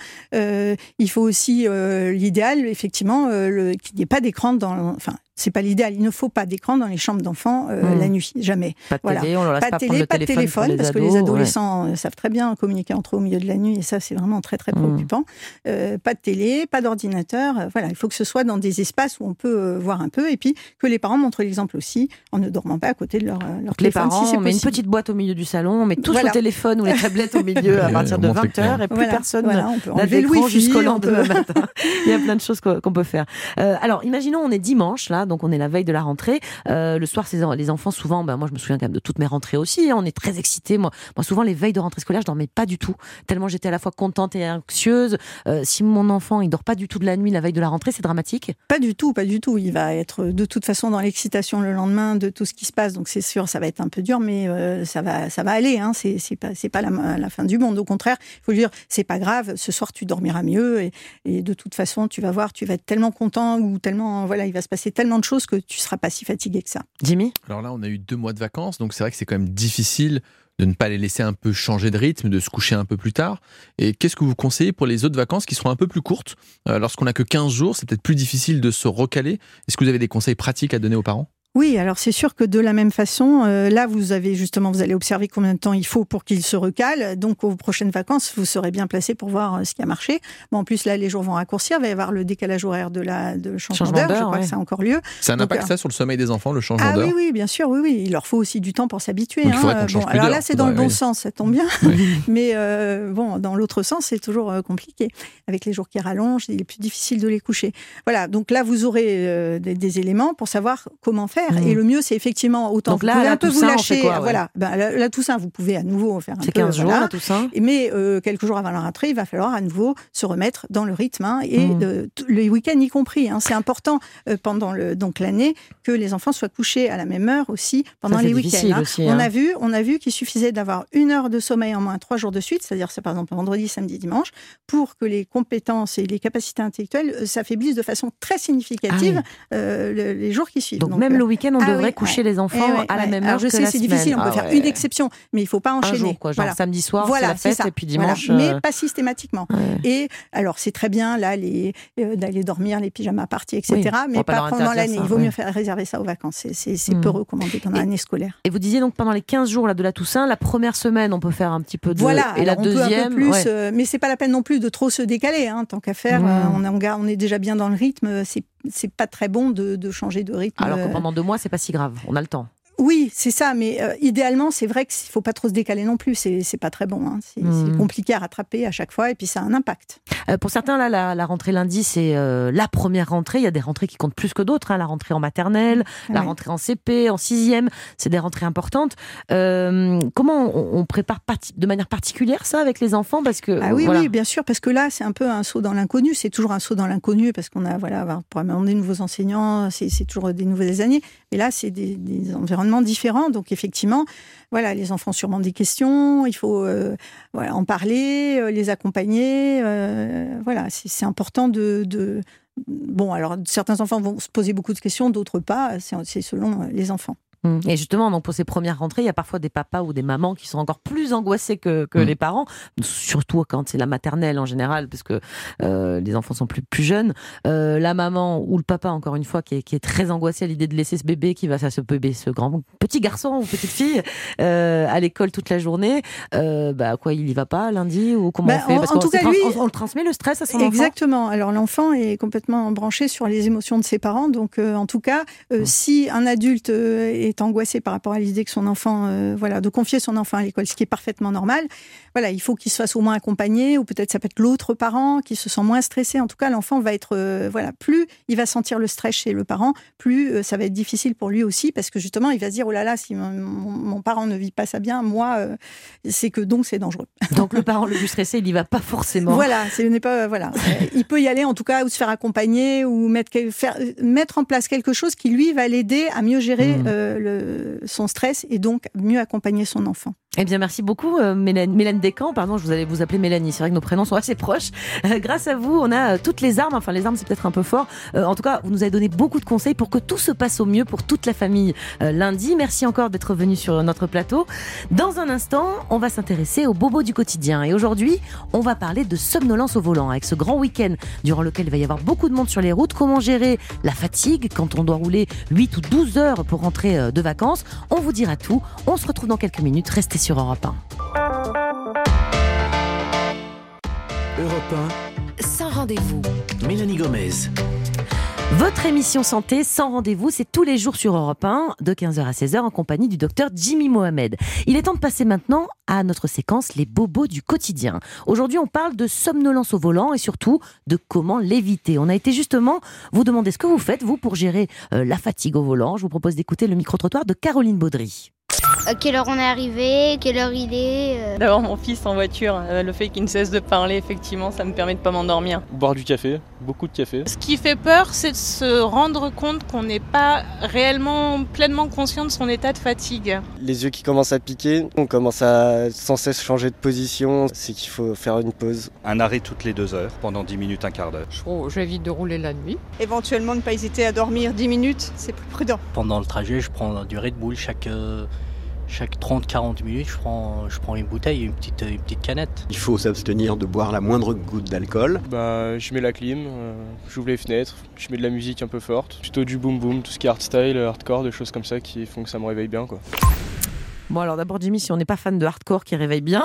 Il faut aussi, l'idéal, effectivement, qu'il n'y ait pas d'écran c'est pas l'idéal. Il ne faut pas d'écran dans les chambres d'enfants la nuit, jamais. Pas de télé, on leur laisse pas prendre le téléphone parce que les adolescents savent très bien communiquer entre eux au milieu de la nuit et ça, c'est vraiment très, très préoccupant. Pas de télé, pas d'ordinateur. Voilà, il faut que ce soit dans des espaces où on peut voir un peu et puis que les parents montrent l'exemple aussi en ne dormant pas à côté de leur téléphone. Les parents, si c'est on met une possible. petite boîte au milieu du salon, on met tous le téléphone ou les tablettes au milieu à partir de 20h et plus personne on peut n'a enlever le d'écran wifi jusqu'au lendemain matin. Il y a plein de choses qu'on peut faire. Alors, imaginons, on est dimanche, là, donc on est la veille de la rentrée. Le soir, les enfants, souvent, moi je me souviens quand même de toutes mes rentrées aussi, on est très excités. Moi, souvent, les veilles de rentrée scolaire, je dormais pas du tout, tellement j'étais à la fois contente et anxieuse. Si mon enfant, il dort pas du tout de la nuit la veille de la rentrée, c'est dramatique? Pas du tout. Il va être de toute façon dans l'excitation le lendemain de tout ce qui se passe, donc c'est sûr, ça va être un peu dur, mais ça va aller, hein. C'est pas la fin du monde. Au contraire, il faut lui dire, c'est pas grave, ce soir tu dormiras mieux, et de toute façon, tu vas voir, tu vas être tellement content, ou tellement, il va se passer tellement de choses que tu seras pas si fatigué que ça. Jimmy? Alors là, on a eu 2 mois de vacances, donc c'est vrai que c'est quand même difficile de ne pas les laisser un peu changer de rythme, de se coucher un peu plus tard. Et qu'est-ce que vous conseillez pour les autres vacances qui seront un peu plus courtes? Lorsqu'on n'a que 15 jours, c'est peut-être plus difficile de se recaler. Est-ce que vous avez des conseils pratiques à donner aux parents? Oui, alors c'est sûr que de la même façon, là vous allez observer combien de temps il faut pour qu'il se recale. Donc aux prochaines vacances, vous serez bien placé pour voir ce qui a marché. Bon, en plus là, les jours vont raccourcir, il va y avoir le décalage horaire de changement d'heure. Je crois que ça a encore lieu. C'est un impact ça sur le sommeil des enfants, le changement d'heure? Oui, bien sûr, oui. Il leur faut aussi du temps pour s'habituer. Donc, il faudrait qu'on change plus alors d'heure. là, c'est dans le bon sens, ça tombe bien. Mais dans l'autre sens, c'est toujours compliqué. Avec les jours qui rallongent, il est plus difficile de les coucher. Voilà, donc là, vous aurez des éléments pour savoir comment faire. Et le mieux, c'est effectivement autant donc là, vous pouvez un peu vous lâcher. Quoi, voilà, la Toussaint, vous pouvez à nouveau faire un peu. C'est 15 jours, la Toussaint. Mais quelques jours avant la rentrée, il va falloir à nouveau se remettre dans le rythme, et les week-ends y compris. C'est important pendant l'année que les enfants soient couchés à la même heure aussi pendant les week-ends. Aussi, on a vu qu'il suffisait d'avoir 1 heure de sommeil en moins 3 jours de suite, c'est-à-dire c'est par exemple vendredi, samedi, dimanche, pour que les compétences et les capacités intellectuelles s'affaiblissent de façon très significative les jours qui suivent. Donc même le week-end, on devrait coucher les enfants à la même heure. Alors je sais, c'est difficile, on peut faire une exception, mais il ne faut pas enchaîner. Un jour, quoi, genre samedi soir, c'est la fête, et puis dimanche... Mais pas systématiquement. Et alors, c'est très bien, là, d'aller dormir, les pyjamas parties, etc., mais pas pendant l'année. Il vaut mieux réserver ça aux vacances. C'est peu recommandé pendant l'année scolaire. Et vous disiez donc pendant les 15 jours là, de la Toussaint, la première semaine, on peut faire un petit peu de... Voilà, et la deuxième... On peut un peu plus, mais c'est pas la peine non plus de trop se décaler, tant qu'à faire. On est déjà bien dans le rythme, c'est pas très bon de changer de rythme. Alors que pendant 2 mois, c'est pas si grave, on a le temps. Oui, c'est ça, mais idéalement, c'est vrai qu'il ne faut pas trop se décaler non plus, c'est pas très bon. Hein. C'est compliqué à rattraper à chaque fois, et puis ça a un impact. Pour certains, là, la rentrée lundi, c'est la première rentrée. Il y a des rentrées qui comptent plus que d'autres. Hein. La rentrée en maternelle, la rentrée en CP, en 6e, c'est des rentrées importantes. Comment on prépare de manière particulière ça avec les enfants parce que, oui, bien sûr, parce que là, c'est un peu un saut dans l'inconnu. C'est toujours un saut dans l'inconnu, parce qu'on a, pour amener de nouveaux enseignants, c'est toujours des nouvelles années. Mais là, c'est des environnements différents, donc effectivement, les enfants ont sûrement des questions, il faut en parler, les accompagner, c'est important de... Bon, alors certains enfants vont se poser beaucoup de questions, d'autres pas, c'est selon les enfants. Et justement, donc pour ces premières rentrées, il y a parfois des papas ou des mamans qui sont encore plus angoissés que les parents, surtout quand c'est la maternelle en général, parce que les enfants sont plus jeunes. La maman ou le papa, encore une fois, qui est très angoissé à l'idée de laisser ce bébé ce grand petit garçon ou petite fille à l'école toute la journée. Il y va pas lundi ou comment on fait? Parce en tout cas, lui, on le transmet le stress à son enfant. Exactement. Alors l'enfant est complètement branché sur les émotions de ses parents, donc en tout cas, si un adulte est angoissé par rapport à l'idée que son enfant, de confier son enfant à l'école, ce qui est parfaitement normal. Il faut qu'il se fasse au moins accompagner, ou peut-être ça peut être l'autre parent qui se sent moins stressé. En tout cas, l'enfant va être, plus il va sentir le stress chez le parent, plus ça va être difficile pour lui aussi, parce que justement, il va se dire, oh là là, si mon parent ne vit pas ça bien, moi, c'est dangereux. Donc le parent le plus stressé, il n'y va pas forcément. Il peut y aller en tout cas, ou se faire accompagner, ou mettre en place quelque chose qui lui va l'aider à mieux gérer son stress et donc mieux accompagner son enfant. Eh bien, merci beaucoup, Mélanie Descamps. Pardon, je vous allais vous appeler Mélanie. C'est vrai que nos prénoms sont assez proches. Grâce à vous, on a toutes les armes. Enfin, les armes, c'est peut-être un peu fort. En tout cas, vous nous avez donné beaucoup de conseils pour que tout se passe au mieux pour toute la famille lundi. Merci encore d'être venu sur notre plateau. Dans un instant, on va s'intéresser aux bobos du quotidien. Et aujourd'hui, on va parler de somnolence au volant. Avec ce grand week-end durant lequel il va y avoir beaucoup de monde sur les routes. Comment gérer la fatigue quand on doit rouler 8 ou 12 heures pour rentrer de vacances. On vous dira tout. On se retrouve dans quelques minutes. Restez sur Europe 1. Europe 1. Sans rendez-vous. Mélanie Gomez. Votre émission santé sans rendez-vous, c'est tous les jours sur Europe 1, de 15h à 16h, en compagnie du docteur Jimmy Mohamed. Il est temps de passer maintenant à notre séquence Les bobos du quotidien. Aujourd'hui, on parle de somnolence au volant et surtout de comment l'éviter. On a été justement vous demander ce que vous faites, vous, pour gérer la fatigue au volant. Je vous propose d'écouter le micro-trottoir de Caroline Baudry. À quelle heure on est arrivé, quelle heure il est D'avoir mon fils en voiture, le fait qu'il ne cesse de parler, effectivement, ça me permet de ne pas m'endormir. Boire du café, beaucoup de café. Ce qui fait peur, c'est de se rendre compte qu'on n'est pas réellement pleinement conscient de son état de fatigue. Les yeux qui commencent à piquer, on commence à sans cesse changer de position, c'est qu'il faut faire une pause. Un arrêt toutes les 2 heures, pendant 10 minutes, un quart d'heure. J'évite de rouler la nuit. Éventuellement, ne pas hésiter à dormir 10 minutes, c'est plus prudent. Pendant le trajet, je prends du Red Bull chaque 30-40 minutes, je prends une bouteille, une petite canette. Il faut s'abstenir de boire la moindre goutte d'alcool. Je mets la clim, j'ouvre les fenêtres, je mets de la musique un peu forte, plutôt du boom boom, tout ce qui est hardstyle, hardcore, des choses comme ça qui font que ça me réveille bien, quoi. Bon, alors d'abord, Jimmy, si on n'est pas fan de hardcore qui réveille bien,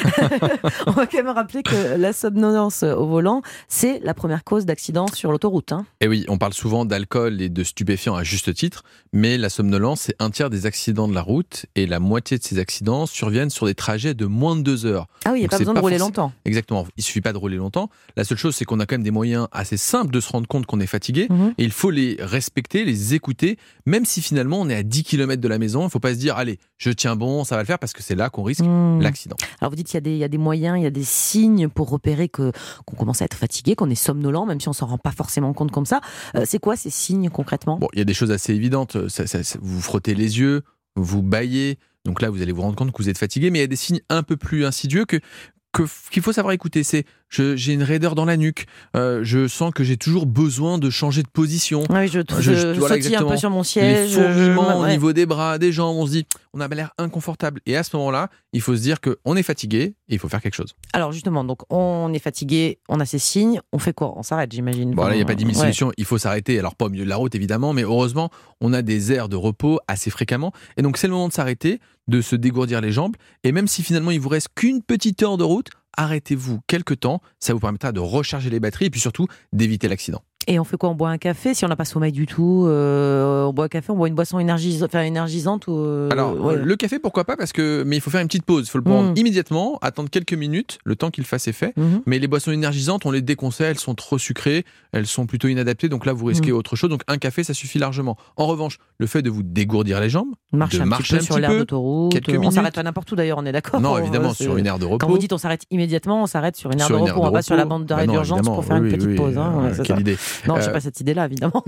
on va quand même rappeler que la somnolence au volant, c'est la première cause d'accident sur l'autoroute. Et oui, on parle souvent d'alcool et de stupéfiants à juste titre, mais la somnolence, c'est un tiers des accidents de la route et la moitié de ces accidents surviennent sur des trajets de moins de 2 heures. Ah oui, il n'y a pas besoin de rouler longtemps. Exactement, il ne suffit pas de rouler longtemps. La seule chose, c'est qu'on a quand même des moyens assez simples de se rendre compte qu'on est fatigué et il faut les respecter, les écouter, même si finalement on est à 10 km de la maison. Il ne faut pas se dire, allez, je tiens bon, ça va le faire, parce que c'est là qu'on risque l'accident. Alors vous dites qu'il y a des moyens, il y a des signes pour repérer qu'on commence à être fatigué, qu'on est somnolent, même si on ne s'en rend pas forcément compte comme ça. C'est quoi ces signes concrètement ? Bon, il y a des choses assez évidentes. Vous frottez les yeux, vous bâillez. Donc là, vous allez vous rendre compte que vous êtes fatigué. Mais il y a des signes un peu plus insidieux qu'il faut savoir écouter. C'est j'ai une raideur dans la nuque, je sens que j'ai toujours besoin de changer de position. Oui, je sautille un peu sur mon siège. Les fourmillements au niveau des bras, des jambes, on se dit, on a l'air inconfortable. Et à ce moment-là, il faut se dire qu'on est fatigué et il faut faire quelque chose. Alors justement, donc on est fatigué, on a ces signes, on fait quoi ? On s'arrête, j'imagine. Bon, là, il n'y a pas 10 000 solutions, il faut s'arrêter. Alors pas au milieu de la route, évidemment, mais heureusement, on a des aires de repos assez fréquemment. Et donc c'est le moment de s'arrêter, de se dégourdir les jambes. Et même si finalement, il vous reste qu'une petite heure de route, arrêtez-vous quelques temps, ça vous permettra de recharger les batteries et puis surtout d'éviter l'accident. Et on fait quoi? On boit un café si on n'a pas sommeil du tout? On boit un café, on boit une boisson énergisante ou Alors, le café, pourquoi pas, mais il faut faire une petite pause. Il faut le prendre immédiatement, attendre quelques minutes, le temps qu'il fasse effet. Mais les boissons énergisantes, on les déconseille, elles sont trop sucrées, elles sont plutôt inadaptées, donc là, vous risquez autre chose. Donc, un café, ça suffit largement. En revanche, le fait de vous dégourdir les jambes, de marcher un petit peu sur l'aire d'autoroute, on s'arrête pas n'importe où d'ailleurs, on est d'accord? Non, évidemment, sur une aire de repos. Quand vous dites on s'arrête immédiatement, on s'arrête sur une aire de repos, on va pas sur la bande d'arrêt d'urgence pour faire une petite pause. Quelle idée. Non, je n'ai pas cette idée-là, évidemment.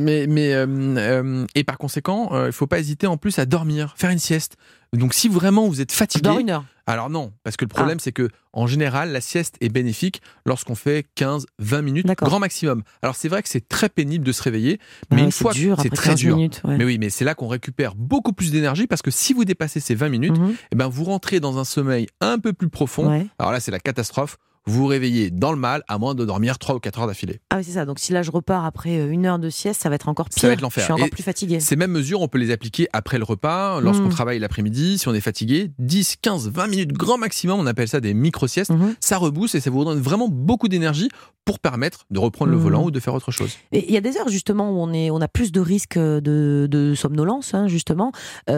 Et par conséquent, il ne faut pas hésiter en plus à dormir, faire une sieste. Donc si vraiment vous êtes fatigué... Je dors 1 heure. Alors non, parce que le problème c'est que en général, la sieste est bénéfique lorsqu'on fait 15-20 minutes, grand maximum. Alors c'est vrai que c'est très pénible de se réveiller, mais une fois que c'est très dur. Mais oui, mais c'est là qu'on récupère beaucoup plus d'énergie parce que si vous dépassez ces 20 minutes, vous rentrez dans un sommeil un peu plus profond. Alors là, c'est la catastrophe. Vous vous réveillez dans le mal, à moins de dormir 3 ou 4 heures d'affilée. Ah oui, c'est ça. Donc si là je repars après 1 heure de sieste, ça va être encore pire. Ça va être l'enfer. Je suis encore plus fatigué. Ces mêmes mesures, on peut les appliquer après le repas, lorsqu'on travaille l'après-midi, si on est fatigué. 10, 15, 20 minutes grand maximum, on appelle ça des micro-siestes. Ça rebooste et ça vous donne vraiment beaucoup d'énergie pour permettre de reprendre le volant ou de faire autre chose. Et il y a des heures justement où on a plus de risques de somnolence, justement.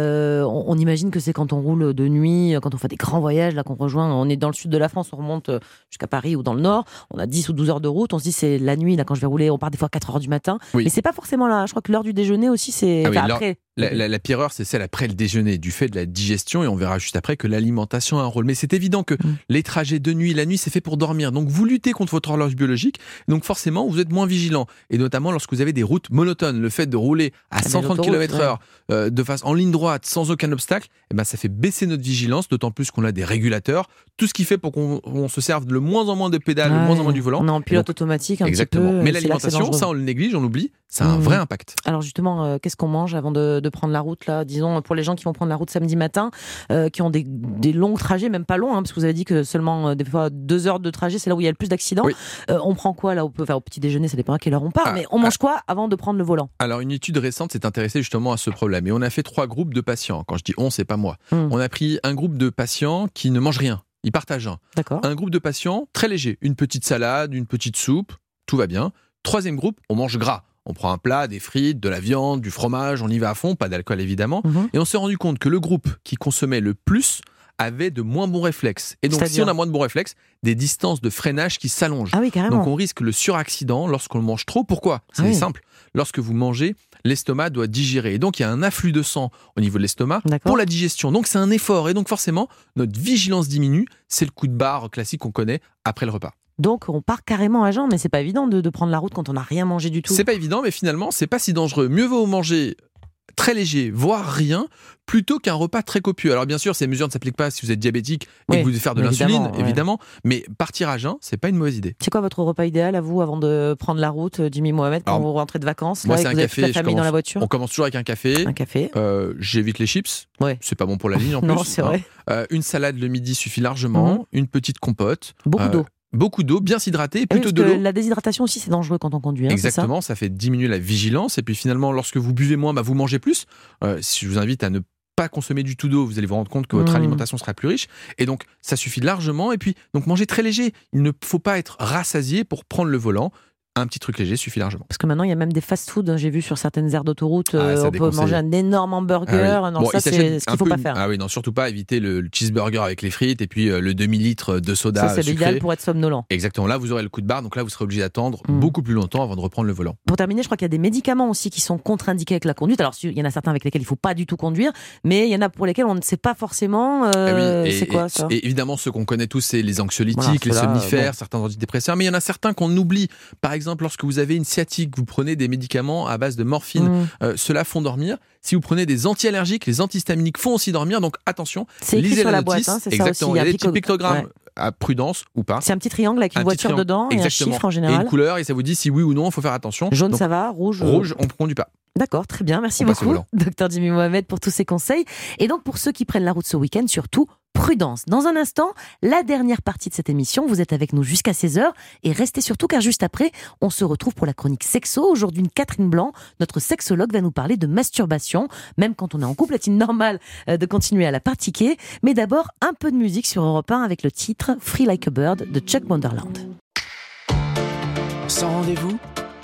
On imagine que c'est quand on roule de nuit, quand on fait des grands voyages, là qu'on rejoint, on est dans le sud de la France, on remonte jusqu'à Paris ou dans le nord, on a 10 ou 12 heures de route, on se dit c'est la nuit, là quand je vais rouler, on part des fois à 4 heures du matin. Oui. Mais c'est pas forcément là, je crois que l'heure du déjeuner aussi, c'est après. La pire heure, c'est celle après le déjeuner, du fait de la digestion, et on verra juste après que l'alimentation a un rôle. Mais c'est évident que les trajets de nuit, la nuit, c'est fait pour dormir. Donc vous luttez contre votre horloge biologique, donc forcément, vous êtes moins vigilant. Et notamment lorsque vous avez des routes monotones, le fait de rouler à 130 km/h de face en ligne droite, sans aucun obstacle, ça fait baisser notre vigilance, d'autant plus qu'on a des régulateurs. Tout ce qui fait pour qu'on se serve de moins en moins de pédales, de moins en moins du volant. On est en pilote automatique exactement. Petit peu. Mais l'alimentation, ça on le néglige, on l'oublie. Ça a un vrai impact. Alors justement, qu'est-ce qu'on mange avant de prendre la route là? Disons pour les gens qui vont prendre la route samedi matin, qui ont des longs trajets, même pas longs, parce que vous avez dit que seulement des fois 2 heures de trajet, c'est là où il y a le plus d'accidents. Oui. On prend quoi là? Au petit déjeuner, ça dépend à quelle heure on part, mais on mange quoi avant de prendre le volant? Alors une étude récente s'est intéressée justement à ce problème et on a fait 3 groupes de patients. Quand je dis on, c'est pas moi. On a pris un groupe de patients qui ne mangent rien. Ils partagent un. D'accord. Un groupe de patients très léger, une petite salade, une petite soupe, tout va bien. 3e groupe, on mange gras. On prend un plat, des frites, de la viande, du fromage, on y va à fond, pas d'alcool évidemment. Et on s'est rendu compte que le groupe qui consommait le plus avait de moins bons réflexes. Et donc, si on a moins de bons réflexes, des distances de freinage qui s'allongent. Ah oui, carrément. Donc, on risque le suraccident lorsqu'on mange trop. Pourquoi? C'est simple. Lorsque vous mangez, l'estomac doit digérer. Et donc, il y a un afflux de sang au niveau de l'estomac pour la digestion. Donc, c'est un effort. Et donc, forcément, notre vigilance diminue. C'est le coup de barre classique qu'on connaît après le repas. Donc on part carrément à jeun, mais c'est pas évident de prendre la route quand on n'a rien mangé du tout. C'est pas évident, mais finalement, c'est pas si dangereux. Mieux vaut manger très léger, voire rien, plutôt qu'un repas très copieux. Alors bien sûr, ces mesures ne s'appliquent pas si vous êtes diabétique et que vous devez faire de l'insuline, évidemment, mais partir à jeun, c'est pas une mauvaise idée. C'est quoi votre repas idéal à vous avant de prendre la route, Jimmy Mohamed, quand vous rentrez de vacances? Moi, là, c'est un café. Toute la famille dans la voiture. On commence toujours avec un café. Un café. J'évite les chips. C'est pas bon pour la ligne en plus. Non, c'est vrai. Une salade le midi suffit largement. Une petite compote. Beaucoup d'eau. Beaucoup d'eau, bien s'hydrater, plutôt de l'eau. La déshydratation aussi, c'est dangereux quand on conduit. Exactement, ça fait diminuer la vigilance. Et puis finalement, lorsque vous buvez moins, vous mangez plus. Si je vous invite à ne pas consommer du tout d'eau, vous allez vous rendre compte que votre alimentation sera plus riche. Et donc, ça suffit largement. Et puis, donc manger très léger. Il ne faut pas être rassasié pour prendre le volant. Un petit truc léger suffit largement. Parce que maintenant, il y a même des fast-food. J'ai vu sur certaines aires d'autoroute, on peut manger un énorme hamburger. Ah oui. Non, ça, c'est ce qu'il ne faut pas faire. Ah oui, non, surtout pas éviter le cheeseburger avec les frites et puis le demi-litre de soda. Ça, c'est l'idéal pour être somnolent. Exactement. Là, vous aurez le coup de barre. Donc là, vous serez obligé d'attendre beaucoup plus longtemps avant de reprendre le volant. Pour terminer, je crois qu'il y a des médicaments aussi qui sont contre-indiqués avec la conduite. Alors, il y en a certains avec lesquels il ne faut pas du tout conduire, mais il y en a pour lesquels on ne sait pas forcément c'est quoi ça. Et évidemment, ceux qu'on connaît tous, c'est les anxiolytiques, les somnifères, certains antidépresseurs. Mais il y en a certains qu'on oublie. Par exemple, lorsque vous avez une sciatique, vous prenez des médicaments à base de morphine, ceux-là font dormir. Si vous prenez des anti-allergiques, les antihistaminiques font aussi dormir, donc attention, lisez la notice. C'est exactement, ça aussi, il y a des petits pictogrammes à prudence ou pas. C'est un petit triangle avec une voiture dedans et un chiffre en général. Et une couleur, et ça vous dit si oui ou non, il faut faire attention. Jaune, donc, ça va, rouge, on ne conduit pas. D'accord, très bien, merci beaucoup, Dr Jimmy Mohamed, pour tous ces conseils. Et donc, pour ceux qui prennent la route ce week-end, surtout, prudence. Dans un instant, la dernière partie de cette émission, vous êtes avec nous jusqu'à 16h, et restez surtout, car juste après, on se retrouve pour la chronique sexo. Aujourd'hui, Catherine Blanc, notre sexologue, va nous parler de masturbation. Même quand on est en couple, est-il normal de continuer à la pratiquer? Mais d'abord, un peu de musique sur Europe 1 avec le titre Free Like a Bird de Chuck Wonderland. Sans rendez-vous,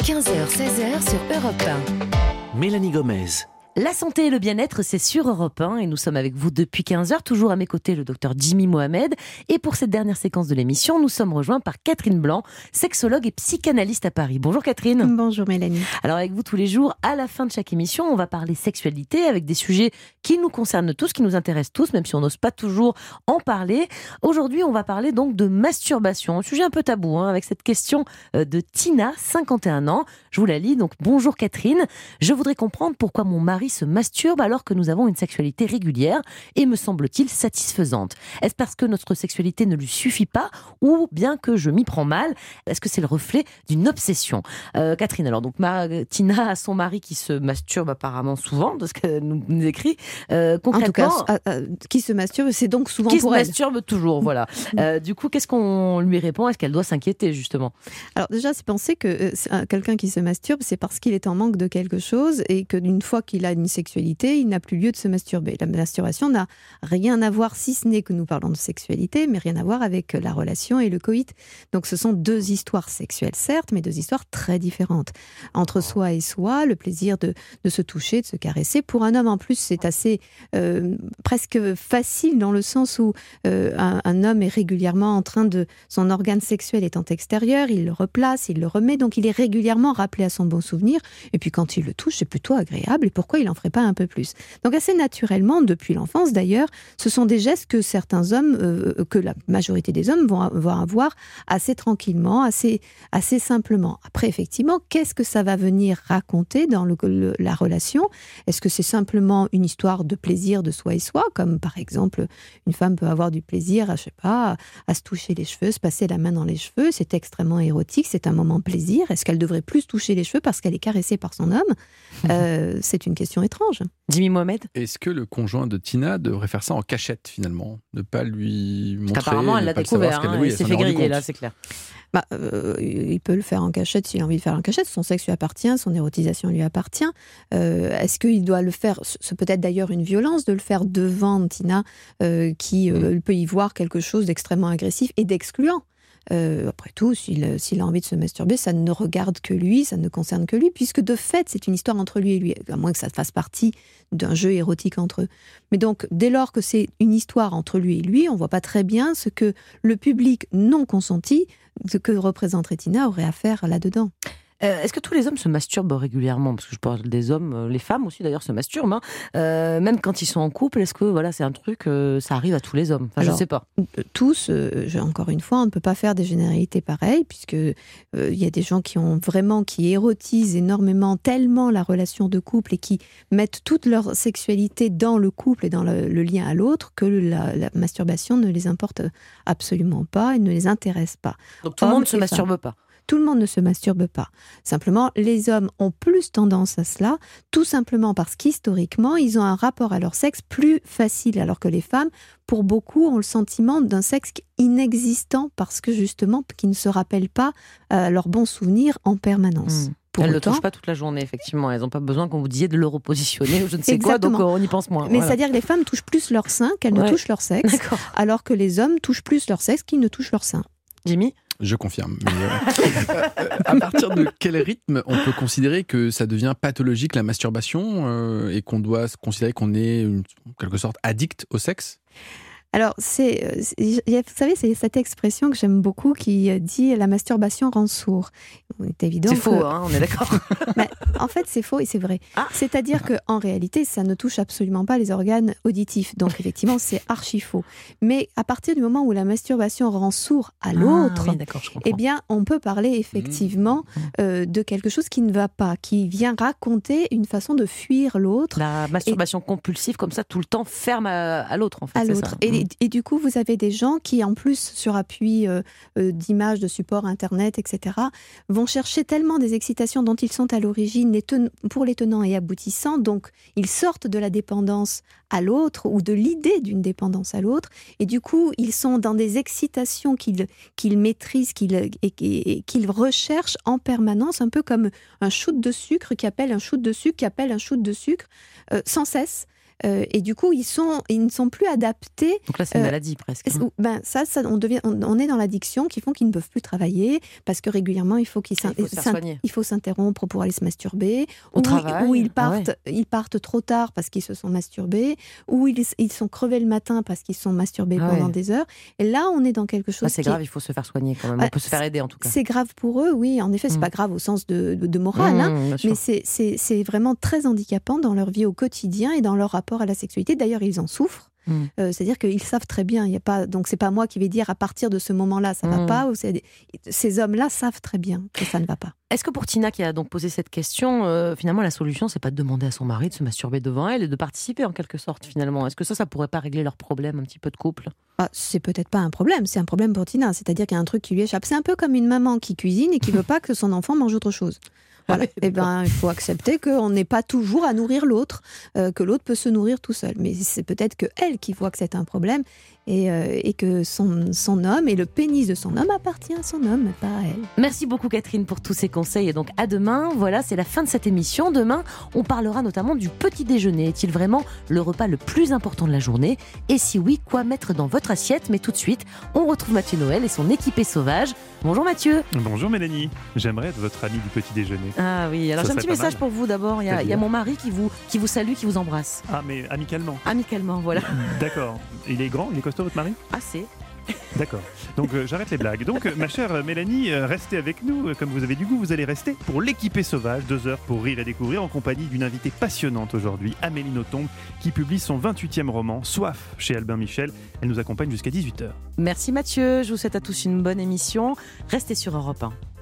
15h, 16h sur Europe 1. Mélanie Gomez. La santé et le bien-être, c'est sur Europe 1 et nous sommes avec vous depuis 15h, toujours à mes côtés le docteur Jimmy Mohamed. Et pour cette dernière séquence de l'émission, nous sommes rejoints par Catherine Blanc, sexologue et psychanalyste à Paris. Bonjour Catherine. Bonjour Mélanie. Alors avec vous tous les jours, à la fin de chaque émission, on va parler sexualité avec des sujets qui nous concernent tous, qui nous intéressent tous, même si on n'ose pas toujours en parler. Aujourd'hui, on va parler donc de masturbation, un sujet un peu tabou, avec cette question de Tina, 51 ans. Je vous la lis, donc bonjour Catherine. Je voudrais comprendre pourquoi mon mari se masturbe alors que nous avons une sexualité régulière et me semble-t-il satisfaisante. Est-ce parce que notre sexualité ne lui suffit pas ou bien que je m'y prends mal? Est-ce que c'est le reflet d'une obsession? Catherine, alors donc Tina a son mari qui se masturbe apparemment souvent, de ce qu'elle nous écrit. Concrètement, en tout cas, qui se masturbe, c'est donc souvent qui pour se elle. masturbe toujours, voilà. Du coup, qu'est-ce qu'on lui répond? Est-ce qu'elle doit s'inquiéter justement? Alors déjà, c'est penser que quelqu'un qui se masturbe, c'est parce qu'il est en manque de quelque chose et qu'une fois qu'il a une sexualité, il n'a plus lieu de se masturber. La masturbation n'a rien à voir, si ce n'est que nous parlons de sexualité, mais rien à voir avec la relation et le coït. Donc ce sont deux histoires sexuelles, certes, mais deux histoires très différentes. Entre soi et soi, le plaisir de se toucher, de se caresser. Pour un homme, en plus, c'est assez presque facile dans le sens où un homme est régulièrement en train de... Son organe sexuel étant extérieur, il le replace, il le remet, donc il est régulièrement rappelé à son bon souvenir. Et puis quand il le touche, c'est plutôt agréable. Et pourquoi il n'en ferait pas un peu plus? Donc assez naturellement, depuis l'enfance d'ailleurs, ce sont des gestes que certains hommes, que la majorité des hommes vont avoir assez tranquillement, assez simplement. Après, effectivement, qu'est-ce que ça va venir raconter dans la relation? Est-ce que c'est simplement une histoire de plaisir de soi et soi, comme par exemple, une femme peut avoir du plaisir, à se toucher les cheveux, se passer la main dans les cheveux, c'est extrêmement érotique, c'est un moment plaisir. Est-ce qu'elle devrait plus toucher les cheveux parce qu'elle est caressée par son homme? C'est une question étrange. Jimmy Mohamed? Est-ce que le conjoint de Tina devrait faire ça en cachette finalement? Ne pas lui montrer? Parce qu'apparemment, elle l'a découvert, il s'est fait griller là, c'est clair. Il peut le faire en cachette s'il a envie de faire en cachette. Son sexe lui appartient, son érotisation lui appartient. Est-ce qu'il doit le faire? C'est peut-être d'ailleurs une violence de le faire devant Tina, qui peut y voir quelque chose d'extrêmement agressif et d'excluant. Après tout, s'il a envie de se masturber, ça ne regarde que lui, ça ne concerne que lui, puisque de fait, c'est une histoire entre lui et lui, à moins que ça fasse partie d'un jeu érotique entre eux. Mais donc, dès lors que c'est une histoire entre lui et lui, on ne voit pas très bien ce que le public non consenti, ce que représenterait Tina, aurait à faire là-dedans. Est-ce que tous les hommes se masturbent régulièrement? Parce que je parle des hommes, les femmes aussi d'ailleurs se masturbent, même quand ils sont en couple. Est-ce que c'est un truc, ça arrive à tous les hommes? Alors, je ne sais pas. Tous, encore une fois, on ne peut pas faire des généralités pareilles, puisque il y a des gens qui érotisent énormément, tellement la relation de couple et qui mettent toute leur sexualité dans le couple et dans le lien à l'autre, que la masturbation ne les importe absolument pas et ne les intéresse pas. Donc tout le monde ne se masturbe pas? Tout le monde ne se masturbe pas. Simplement, les hommes ont plus tendance à cela, tout simplement parce qu'historiquement, ils ont un rapport à leur sexe plus facile, alors que les femmes, pour beaucoup, ont le sentiment d'un sexe inexistant, parce que justement, qu'ils ne se rappellent pas leurs bons souvenirs en permanence. Elles ne le touchent pas toute la journée, effectivement. Elles n'ont pas besoin qu'on vous disiez de le repositionner ou je ne sais quoi, donc on y pense moins. Mais c'est-à-dire que les femmes touchent plus leur sein qu'elles ne touchent leur sexe, alors que les hommes touchent plus leur sexe qu'ils ne touchent leur sein. Jimmy? Je confirme. À partir de quel rythme on peut considérer que ça devient pathologique la masturbation et qu'on doit considérer qu'on est en quelque sorte addict au sexe? Alors, vous savez, c'est cette expression que j'aime beaucoup qui dit « la masturbation rend sourd ». C'est évident. C'est faux, on est d'accord. Mais en fait, c'est faux et c'est vrai. C'est-à-dire qu'en réalité, ça ne touche absolument pas les organes auditifs. Donc, effectivement, c'est archi faux. Mais à partir du moment où la masturbation rend sourd à l'autre, eh bien, on peut parler effectivement de quelque chose qui ne va pas, qui vient raconter une façon de fuir l'autre. La masturbation compulsive, comme ça, tout le temps, ferme à l'autre, en fait. À l'autre. Et du coup, vous avez des gens qui, en plus, sur appui d'images, de supports Internet, etc., vont chercher tellement des excitations dont ils sont à l'origine, pour les tenants et aboutissants. Donc, ils sortent de la dépendance à l'autre ou de l'idée d'une dépendance à l'autre. Et du coup, ils sont dans des excitations qu'ils maîtrisent, qu'ils recherchent en permanence, un peu comme un shoot de sucre qui appelle un shoot de sucre, qui appelle un shoot de sucre, sans cesse. Et du coup, ils ne sont plus adaptés. Donc là, c'est une maladie presque. On est dans l'addiction qui font qu'ils ne peuvent plus travailler parce que régulièrement, il faut il faut s'interrompre pour aller se masturber. Ou ils partent trop tard parce qu'ils se sont masturbés. Ou ils sont crevés le matin parce qu'ils se sont masturbés pendant des heures. Et là, on est dans quelque chose. C'est grave, il faut se faire soigner quand même. On peut se faire aider en tout cas. C'est grave pour eux, oui. En effet, c'est pas grave au sens de morale, mais c'est vraiment très handicapant dans leur vie au quotidien et dans leur rapport à la sexualité. D'ailleurs, ils en souffrent. C'est-à-dire qu'ils savent très bien. Donc, c'est pas moi qui vais dire à partir de ce moment-là, ça va pas. Ces hommes-là savent très bien que ça ne va pas. Est-ce que pour Tina, qui a donc posé cette question, finalement, la solution, c'est pas de demander à son mari de se masturber devant elle et de participer en quelque sorte, finalement? Est-ce que ça pourrait pas régler leur problème un petit peu de couple? C'est peut-être pas un problème, c'est un problème pour Tina. C'est-à-dire qu'il y a un truc qui lui échappe. C'est un peu comme une maman qui cuisine et qui veut pas que son enfant mange autre chose. Voilà. Il faut accepter qu'on n'est pas toujours à nourrir l'autre, que l'autre peut se nourrir tout seul. Mais c'est peut-être que elle qui voit que c'est un problème et que son homme et le pénis de son homme appartient à son homme, pas à elle. Merci beaucoup Catherine pour tous ces conseils et donc à demain. Voilà, c'est la fin de cette émission. Demain, on parlera notamment du petit déjeuner. Est-il vraiment le repas le plus important de la journée? Et si oui, quoi mettre dans votre assiette? Mais tout de suite, on retrouve Mathieu Noël et son équipé sauvage. Bonjour Mathieu. Bonjour Mélanie. J'aimerais être votre ami du petit déjeuner. Ah oui, alors j'ai un petit message pour vous d'abord. Il y a mon mari qui vous salue, qui vous embrasse. Ah mais amicalement. Amicalement, voilà. D'accord. Il est grand, il est costaud votre mari? Assez. D'accord. Donc j'arrête les blagues. Donc ma chère Mélanie, restez avec nous. Comme vous avez du goût, vous allez rester pour l'équipé sauvage. 2 heures pour rire et découvrir en compagnie d'une invitée passionnante aujourd'hui, Amélie Nothomb, qui publie son 28e roman, Soif, chez Albin Michel. Elle nous accompagne jusqu'à 18h. Merci Mathieu. Je vous souhaite à tous une bonne émission. Restez sur Europe 1.